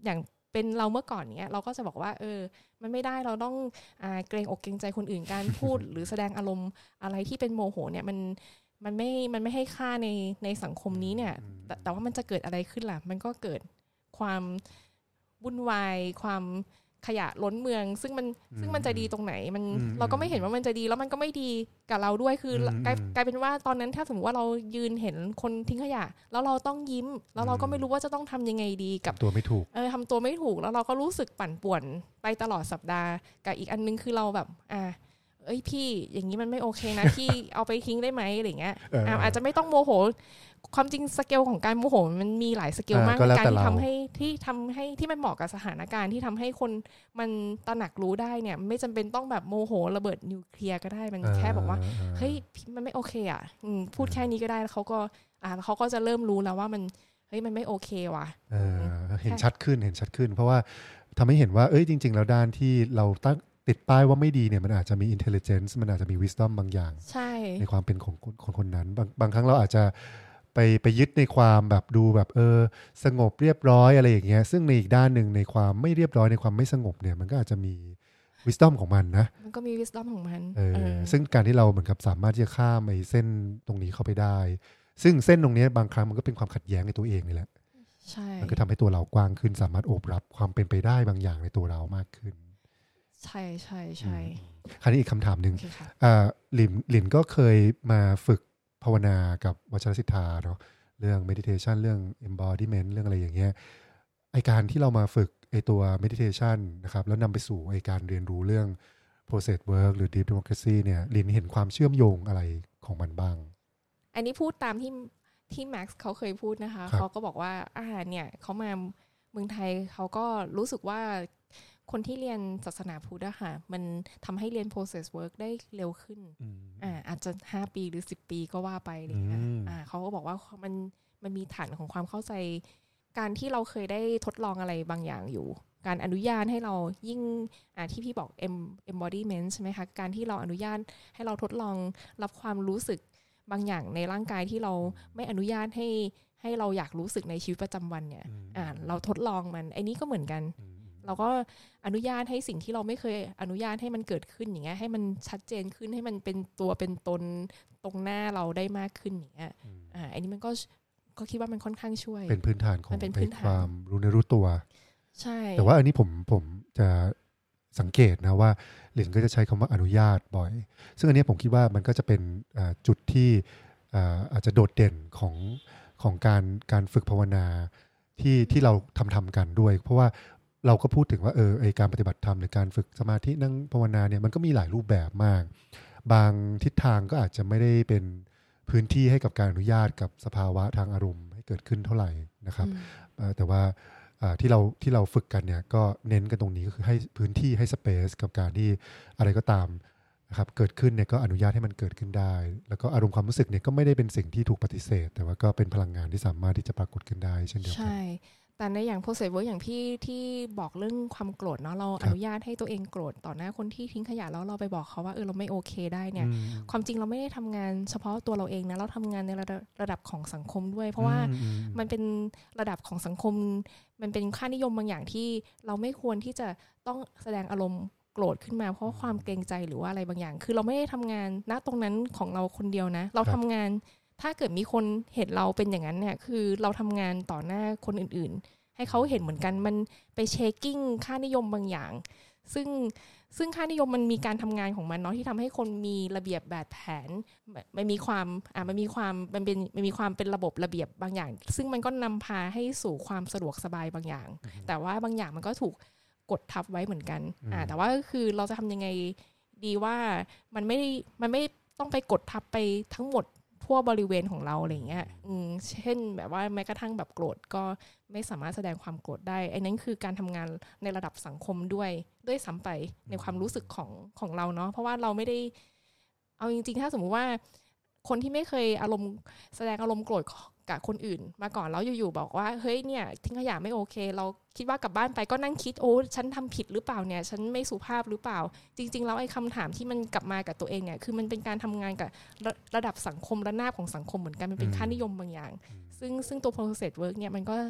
เป็นเราเมื่อก่อนเนี้ยเราก็จะบอกว่ามันไม่ได้เราต้องเกรงอกเกรงใจคนอื่นการพูด หรือแสดงอารมณ์อะไรที่เป็นโมโหเนี่ยมันไม่ให้ค่าในสังคมนี้เนี่ยแต่ว่ามันจะเกิดอะไรขึ้นล่ะมันก็เกิดความวุ่นวายความขยะล้นเมืองซึ่งมันจะดีตรงไหนเราก็ไม่เห็นว่ามันจะดีแล้วมันก็ไม่ดีกับเราด้วยคือกลายเป็นว่าตอนนั้นถ้าสมมติว่าเรายืนเห็นคนทิ้งขยะแล้วเราต้องยิ้มแล้วเราก็ไม่รู้ว่าจะต้องทำยังไงดีกับตัวไม่ถูกทำตัวไม่ถูกแล้วเราก็รู้สึกปั่นป่วนไปตลอดสัปดาห์กับอีกอันนึงคือเราแบบพี่อย่างนี้มันไม่โอเคนะ พี่เอาไปทิ้งได้ไหมอะไรเงี้ยอาจจะไม่ต้องโมโหความจริงสเกลของการโมโหมันมีหลายสเกลมากในการที่ทำให้ที่มันเหมาะกับสถานการณ์ที่ทำให้คนมันตระหนักรู้ได้เนี่ยไม่จำเป็นต้องแบบโมโหระเบิดนิวเคลียร์ก็ได้มันแค่บอกว่าเฮ้ยมันไม่โอเคอ่ะพูดแค่นี้ก็ได้แล้วเขาก็จะเริ่มรู้แล้วว่ามันเฮ้ยมันไม่โอเคว่ะเห็นชัดขึ้นเพราะว่าทำให้เห็นว่าจริงๆแล้วด้านที่เราตั้งติดป้ายว่าไม่ดีเนี่ยมันอาจจะมี intelligence มันอาจจะมี wisdom บางอย่างในความเป็นของคนนั้นบางครั้งเราอาจจะไปยึดในความแบบดูแบบสงบเรียบร้อยอะไรอย่างเงี้ยซึ่งในอีกด้านหนึ่งในความไม่เรียบร้อยในความไม่สงบเนี่ยมันก็อาจจะมี wisdom ของมันนะมันก็มี wisdom ของมันซึ่งการที่เราเหมือนกับสามารถที่จะข้ามไอ้เส้นตรงนี้เข้าไปได้ซึ่งเส้นตรงนี้บางครั้งมันก็เป็นความขัดแย้งในตัวเองนี่แหละใช่มันก็ทำให้ตัวเรากว้างขึ้นสามารถโอบรับความเป็นไปได้บางอย่างในตัวเรามากขึ้นใช่ใช่ใช่คราวนี้อีกคำถามหนึ่งหลินก็เคยมาฝึกภาวนากับวัชรศิทธาเนาะเรื่อง meditation เรื่อง embodiment เรื่องอะไรอย่างเงี้ยไอการที่เรามาฝึกไอตัว meditation นะครับแล้วนำไปสู่ไอการเรียนรู้เรื่อง process work หรือ deep democracy เนี่ยหลินเห็นความเชื่อมโยงอะไรของมันบ้างอันนี้พูดตามที่แม็กซ์เขาเคยพูดนะคะเขาก็บอกว่าเนี่ยเขามาเมืองไทยเขาก็รู้สึกว่าคนที่เรียนศาสนาพุทธอะค่ะมันทำให้เรียน process work ได้เร็วขึ้นอาจจะ5 ปีหรือ10 ปีก็ว่าไปอะไรเงี้ยเขาก็บอกว่ามันมีฐานของความเข้าใจการที่เราเคยได้ทดลองอะไรบางอย่างอยู่การอนุญาตให้เรายิ่งที่พี่บอก embodiment ใช่ไหมคะการที่เราอนุญาตให้เราทดลองรับความรู้สึกบางอย่างในร่างกายที่เราไม่อนุญาตให้เราอยากรู้สึกในชีวิตประจำวันเนี่ยเราทดลองมันไอ้นี้ก็เหมือนกันเราก็อนุญาตให้สิ่งที่เราไม่เคยอนุญาตให้มันเกิดขึ้นอย่างเงี้ยให้มันชัดเจนขึ้นให้มันเป็นตัวเป็นตนตรงหน้าเราได้มากขึ้นอย่างเงี้ยอันนี้มันก็คิดว่ามันค่อนข้างช่วยเป็นพื้นฐานของความรู้เนื้อรู้ตัวใช่แต่ว่าอันนี้ผมจะสังเกตนะว่าหลินก็จะใช้คำว่าอนุญาตบ่อยซึ่งอันนี้ผมคิดว่ามันก็จะเป็นจุดที่อาจจะโดดเด่นของการฝึกภาวนาที่เราทำกันด้วยเพราะว่าเราก็พูดถึงว่าไอการปฏิบัติธรรมหรือการฝึกสมาธินั่งภาวนาเนี่ยมันก็มีหลายรูปแบบมากบางทิศทางก็อาจจะไม่ได้เป็นพื้นที่ให้กับการอนุญาตกับสภาวะทางอารมณ์ให้เกิดขึ้นเท่าไหร่นะครับแต่ว่าที่เราฝึกกันเนี่ยก็เน้นกันตรงนี้ก็คือให้พื้นที่ให้สเปซกับการที่อะไรก็ตามนะครับเกิดขึ้นเนี่ยก็อนุญาตให้มันเกิดขึ้นได้แล้วก็อารมณ์ความรู้สึกเนี่ยก็ไม่ได้เป็นสิ่งที่ถูกปฏิเสธแต่ว่าก็เป็นพลังงานที่สามารถที่จะปรากฏขึ้นได้เช่นเดียวกันใช่แต่ในอย่าง process work อย่างพี่ที่บอกเรื่องความโกรธเนาะเราอนุญาตให้ตัวเองโกรธต่อหน้าคนที่ทิ้งขยะแล้วเราไปบอกเขาว่าเราไม่โอเคได้เนี่ยความจริงเราไม่ได้ทำงานเฉพาะตัวเราเองนะเราทำงานในระดับของสังคมด้วยเพราะว่ามันเป็นระดับของสังคมมันเป็นค่านิยมบางอย่างที่เราไม่ควรที่จะต้องแสดงอารมณ์โกรธขึ้นมาเพราะความเกรงใจหรือว่าอะไรบางอย่างคือเราไม่ได้ทำงานณตรงนั้นของเราคนเดียวนะเราทำงานถ้าเกิดมีคนเห็นเราเป็นอย่างนั้นเนี่ยคือเราทำงานต่อหน้าคนอื่นๆให้เขาเห็นเหมือนกันมันไปเชคกิ้งค่านิยมบางอย่างซึ่งค่านิยมมันมีการทำงานของมันเนาะที่ทำให้คนมีระเบียบแบบแผนมันมีความเป็นระบบระเบียบบางอย่างซึ่งมันก็นำพาให้สู่ความสะดวกสบายบางอย่างแต่ว่าบางอย่างมันก็ถูกกดทับไว้เหมือนกันแต่ว่าคือเราจะทำยังไงดีว่ามันไม่ต้องไปกดทับไปทั้งหมดทั่วบริเวณของเราอะไรเงี้ยเช่นแบบว่าแม้กระทั่งแบบโกรธก็ไม่สามารถแสดงความโกรธได้ไอ้นั้นคือการทำงานในระดับสังคมด้วยซ้ำไปในความรู้สึกของเราเนาะเพราะว่าเราไม่ได้เอาจริงๆถ้าสมมุติว่าคนที่ไม่เคยแสดงอารมณ์โกรธกับคนอื่นมาก่อนแล้วอยู่ๆบอกว่าเฮ้ยเนี่ยทิ้งขยะไม่โอเคเราคิดว่ากลับบ้านไปก็นั่งคิดโอ้ฉันทำผิดหรือเปล่าเนี่ยฉันไม่สุภาพหรือเปล่าจริงๆแล้วไอ้คำถามที่มันกลับมากับตัวเองเนี่ยคือมันเป็นการทำงานกับระดับสังคมระนาบของสังคมเหมือนกันมันเป็นค่านิยมบางอย่างซึ่งตัว process work เนี่ยมันก็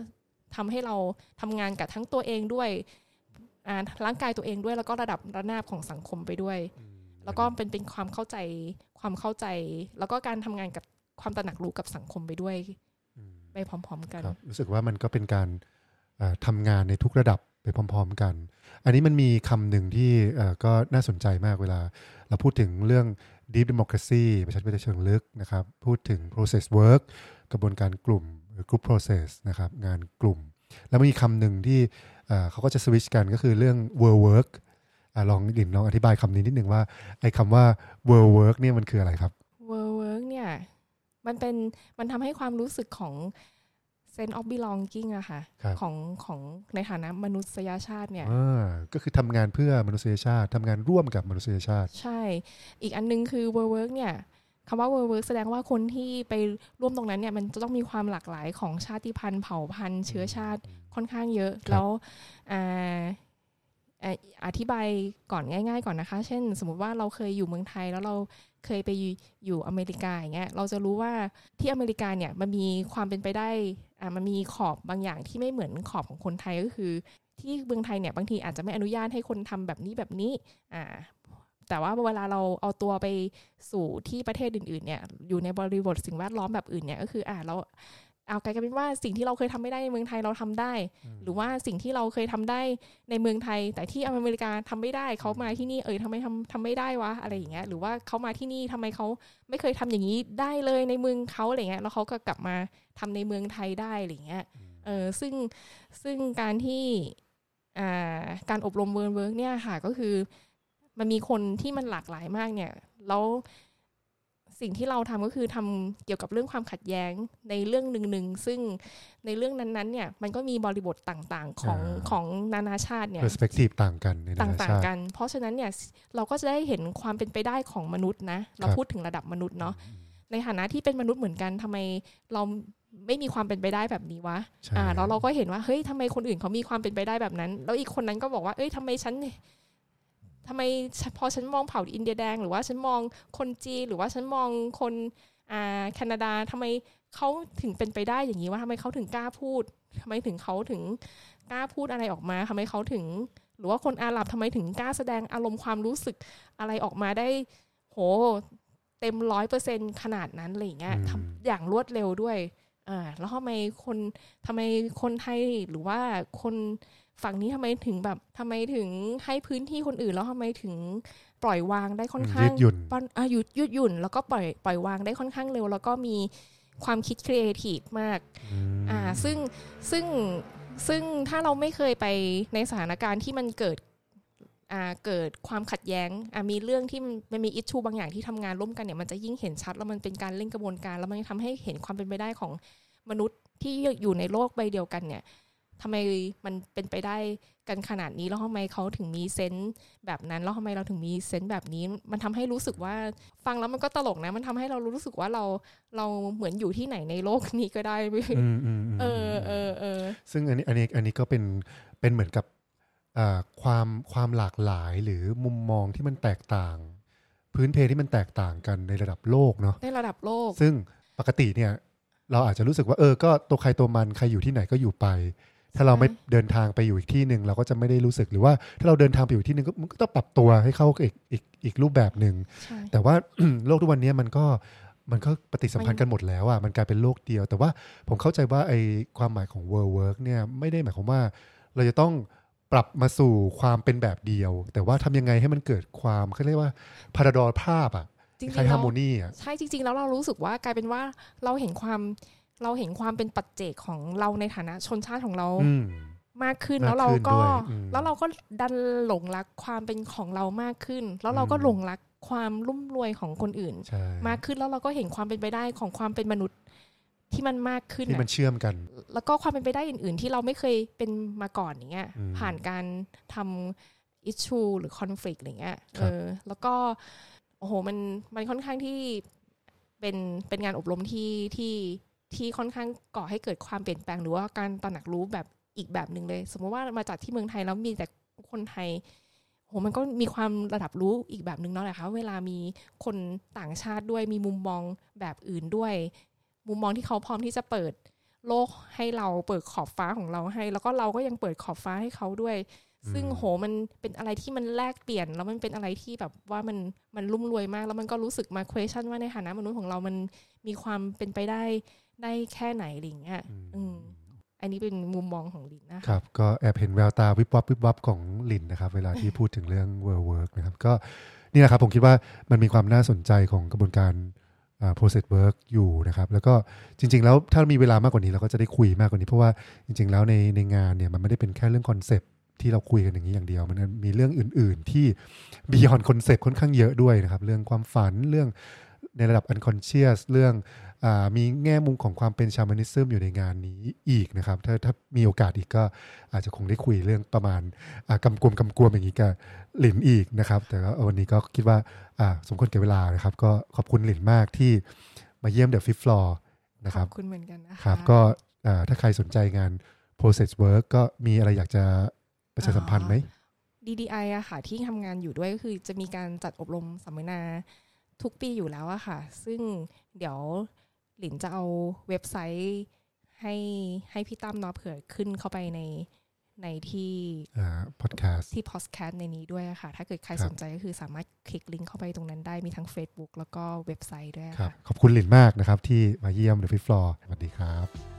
ทำให้เราทำงานกับทั้งตัวเองด้วยร่างกายตัวเองด้วยแล้วก็ระดับระนาบของสังคมไปด้วยแล้วก็เป็นความเข้าใจแล้วก็การทำงานกับความตระหนักรู้กับสังคมไปด้วยไปพร้อมๆกันรู้สึกว่ามันก็เป็นการทำงานในทุกระดับไปพร้อมๆกันอันนี้มันมีคำหนึ่งที่ก็น่าสนใจมากเวลาเราพูดถึงเรื่อง Deep Democracy ประชาธิปไตยเชิงลึกนะครับพูดถึง process work กระบวนการกลุ่มหรือ group process นะครับงานกลุ่มแล้วมีคำหนึ่งที่เขาก็จะสวิตช์กันก็คือเรื่อง world work ลองอธิบายคำนี้นิดนึงว่าไอ้คำว่า world work เนี่ยมันคืออะไรครับ world work เนี่ยมันทำให้ความรู้สึกของ sense of belonging อะค่ะของในฐานะมนุษยชาติเนี่ยก็คือทำงานเพื่อมนุษยชาติทำงานร่วมกับมนุษยชาติใช่อีกอันนึงคือ world work เนี่ยคำว่า world work แสดงว่าคนที่ไปร่วมตรงนั้นเนี่ยมันจะต้องมีความหลากหลายของชาติพันธุ์เผ่าพันธุ์เชื้อชาติค่อนข้างเยอะแล้วอธิบายก่อนง่ายๆก่อนนะคะเช่นสมมุติว่าเราเคยอยู่เมืองไทยแล้วเราเคยไปอยู่อเมริกาอย่างเงี้ยเราจะรู้ว่าที่อเมริกาเนี่ยมันมีความเป็นไปได้มันมีขอบบางอย่างที่ไม่เหมือนขอบของคนไทยก็คือที่เมืองไทยเนี่ยบางทีอาจจะไม่อนุญาตให้คนทำแบบนี้แต่ว่าเวลาเราเอาตัวไปสู่ที่ประเทศอื่นๆเนี่ยอยู่ในบริบทสิ่งแวดล้อมแบบอื่นเนี่ยก็คือเราเอากลายเป็นว่าสิ่งที่เราเคยทำไม่ได้ในเมืองไทยเราทำได้หรือว่าสิ่งที่เราเคยทำได้ในเมืองไทยแต่ที่อเมริกาทำไม่ได้เขามาที่นี่ทำไมทำไม่ได้วะอะไรอย่างเงี้ยหรือว่าเขามาที่นี่ทำไมเขาไม่เคยทำอย่างนี้ได้เลยในเมืองเขาอะไรเงี้ยแล้วเขาก็กลับมาทำในเมืองไทยได้อะไรเงี้ยซึ่งการที่การอบรมเวิร์กเนี่ยค่ะก็คือมันมีคนที่มันหลากหลายมากเนี่ยแล้วสิ่งที่เราทำก็คือทำเกี่ยวกับเรื่องความขัดแย้งในเรื่องหนึ่งซึ่งในเรื่องนั้นๆเนี่ยมันก็มีบริบทต่างๆของนานาชาติเนี่ย perspective ต่างกันในนานาชาติเพราะฉะนั้นเนี่ยเราก็จะได้เห็นความเป็นไปได้ของมนุษย์นะเราพูดถึงระดับมนุษย์เนาะในฐานะที่เป็นมนุษย์เหมือนกันทำไมเราไม่มีความเป็นไปได้แบบนี้วะแล้วเราก็เห็นว่าเฮ้ยทำไมคนอื่นเขามีความเป็นไปได้แบบนั้นแล้วอีกคนนั้นก็บอกว่าทำไมพอฉันมองเผ่าอินเดียแดงหรือว่าฉันมองคนจีนหรือว่าฉันมองคนแคนาดาทำไมเขาถึงเป็นไปได้อย่างนี้ว่าทำไมเขาถึงกล้าพูดทำไมถึงเขาถึงกล้าพูดอะไรออกมาทำไมเขาถึงหรือว่าคนอาหรับทำไมถึงกล้าแสดงอารมณ์ความรู้สึกอะไรออกมาได้โหเต็ม 100% ขนาดนั้นอะไรอย่างเงี้ยอย่างรวดเร็วด้วยแล้วทำไมคนไทยหรือว่าคนฝั่งนี้ทำไมถึงให้พื้นที่คนอื่นแล้วทำไมถึงปล่อยวางได้ค่อนข้างยืดหยุ่นแล้วก็ปล่อยวางได้ค่อนข้างเร็วแล้วก็มีความคิดครีเอทีฟมากซึ่งถ้าเราไม่เคยไปในสถานการณ์ที่มันเกิดความขัดแย้งมีเรื่องที่มันมีอิชชูบางอย่างที่ทำงานร่วมกันเนี่ยมันจะยิ่งเห็นชัดแล้วมันเป็นการเล่นกระบวนการแล้วมันทำให้เห็นความเป็นไปได้ของมนุษย์ที่อยู่ในโลกใบเดียวกันเนี่ยทำไมมันเป็นไปได้กันขนาดนี้แล้วทำไมเขาถึงมีเซนส์แบบนั้นแล้วทำไมเราถึงมีเซนส์แบบนี้มันทำให้รู้สึกว่าฟังแล้วมันก็ตลกนะมันทำให้เรารู้สึกว่าเราเหมือนอยู่ที่ไหนในโลกนี้ก็ได้ซึ่งอันนี้ก็เป็นเหมือนกับความหลากหลายหรือมุมมองที่มันแตกต่างพื้นเพที่มันแตกต่างกันในระดับโลกเนาะในระดับโลกซึ่งปกติเนี่ยเราอาจจะรู้สึกว่าก็ตัวใครตัวมันใครอยู่ที่ไหนก็อยู่ไปถ้าเราไม่เดินทางไปอยู่อีกที่นึงเราก็จะไม่ได้รู้สึกหรือว่าถ้าเราเดินทางไปอยู่ที่นึงก็ต้องปรับตัวให้เข้าอีกรูปแบบนึงแต่ว่า โลกทุกวันนี้มันก็ปฏิสัมพันธ์กันหมดแล้วมันกลายเป็นโลกเดียวแต่ว่าผมเข้าใจว่าไอ้ความหมายของ world work เนี่ยไม่ได้หมายความว่าเราจะต้องปรับมาสู่ความเป็นแบบเดียวแต่ว่าทำยังไงให้มันเกิดความเขาเรียกว่าพาราดอลภาพคล้ายฮาร์โมนีใช่จริงๆแล้วเรารู้สึกว่ากลายเป็นว่าเราเห็นความเป็นปัจเจกของเราในฐานะชนชาติของเรามากขึ้นแล้วเราก็ดันหลงรักความเป็นของเรามากขึ้นแล้วเราก็หลงรักความรุ่มรวยของคนอื่นมากขึ้นแล้วเราก็เห็นความเป็นไปได้ของความเป็นมนุษย์ที่มันมากขึ้นที่มันเชื่อมกันแล้วก็ความเป็นไปได้อื่นๆที่เราไม่เคยเป็นมาก่อนอย่างเงี้ยผ่านการทำ issue หรือ conflict อะไรเงี้ยแล้วก็โอ้โหมันค่อนข้างที่เป็นงานอบรมที่ค่อนข้างก่อให้เกิดความเปลี่ยนแปลงหรือว่าการตระหนักรู้แบบอีกแบบนึงเลยสมมติว่ามาจากที่เมืองไทยแล้วมีแต่คนไทยโหมันก็มีความระดับรู้อีกแบบนึงเนาะแหละคะเวลามีคนต่างชาติด้วยมีมุมมองแบบอื่นด้วยมุมมองที่เขาพร้อมที่จะเปิดโลกให้เราเปิดขอบฟ้าของเราให้แล้วก็เราก็ยังเปิดขอบฟ้าให้เขาด้วยซึ่งโหมันเป็นอะไรที่มันแลกเปลี่ยนแล้วมันเป็นอะไรที่แบบว่ามันรุ่มรวยมากแล้วมันก็รู้สึกมา question ว่าในฐานะมนุษย์ของเรามันมีความเป็นไปได้แค่ไหนอะไรอย่างเงี้ยอันนี้เป็นมุมมองของลินนะครับก็แอบเห็นแววตาวิบวับของลินนะครับเวลาที่พูดถึงเรื่อง world work นะครับก็นี่แหละครับผมคิดว่ามันมีความน่าสนใจของกระบวนการprocess work อยู่นะครับแล้วก็จริงๆแล้วถ้ามีเวลามากกว่านี้เราก็จะได้คุยมากกว่านี้เพราะว่าจริงๆแล้วในงานเนี่ยมันไม่ได้เป็นแค่เรื่องคอนเซปต์ที่เราคุยกันอย่างนี้อย่างเดียวมันมีเรื่องอื่นๆที่ beyond concept ค่อนข้างเยอะด้วยนะครับเรื่องความฝันเรื่องในระดับ unconscious เรื่องมีแง่มุมของความเป็นชามานิซึมอยู่ในงานนี้อีกนะครับถ้ามีโอกาสอีกก็อาจจะคงได้คุยเรื่องประมาณกำกวมอย่างนี้กับหลินอีกนะครับแต่วันนี้ก็คิดว่าสมควรแก่เวลานะครับก็ขอบคุณหลินมากที่มาเยี่ยม The Fifth Floor นะครับขอบคุณเหมือนกันนะคะครับก็ถ้าใครสนใจงาน Process Work ก็มีอะไรอยากจะประชาสัมพันธ์ไหม DDI อะค่ะที่ทำงานอยู่ด้วยก็คือจะมีการจัดอบรมสัมมนาทุกปีอยู่แล้วอะค่ะซึ่งเดี๋ยวหลินจะเอาเว็บไซต์ให้พี่ตั้มเนาะเผื่อขึ้นเข้าไปในที่ podcast ที่ podcast ในนี้ด้วยค่ะถ้าเกิดใครสนใจก็คือสามารถคลิกลิงก์เข้าไปตรงนั้นได้มีทั้ง Facebook แล้วก็เว็บไซต์ด้วยค่ะขอบคุณหลินมากนะครับที่มาเยี่ยม The Fifth Floor สวัสดีครับ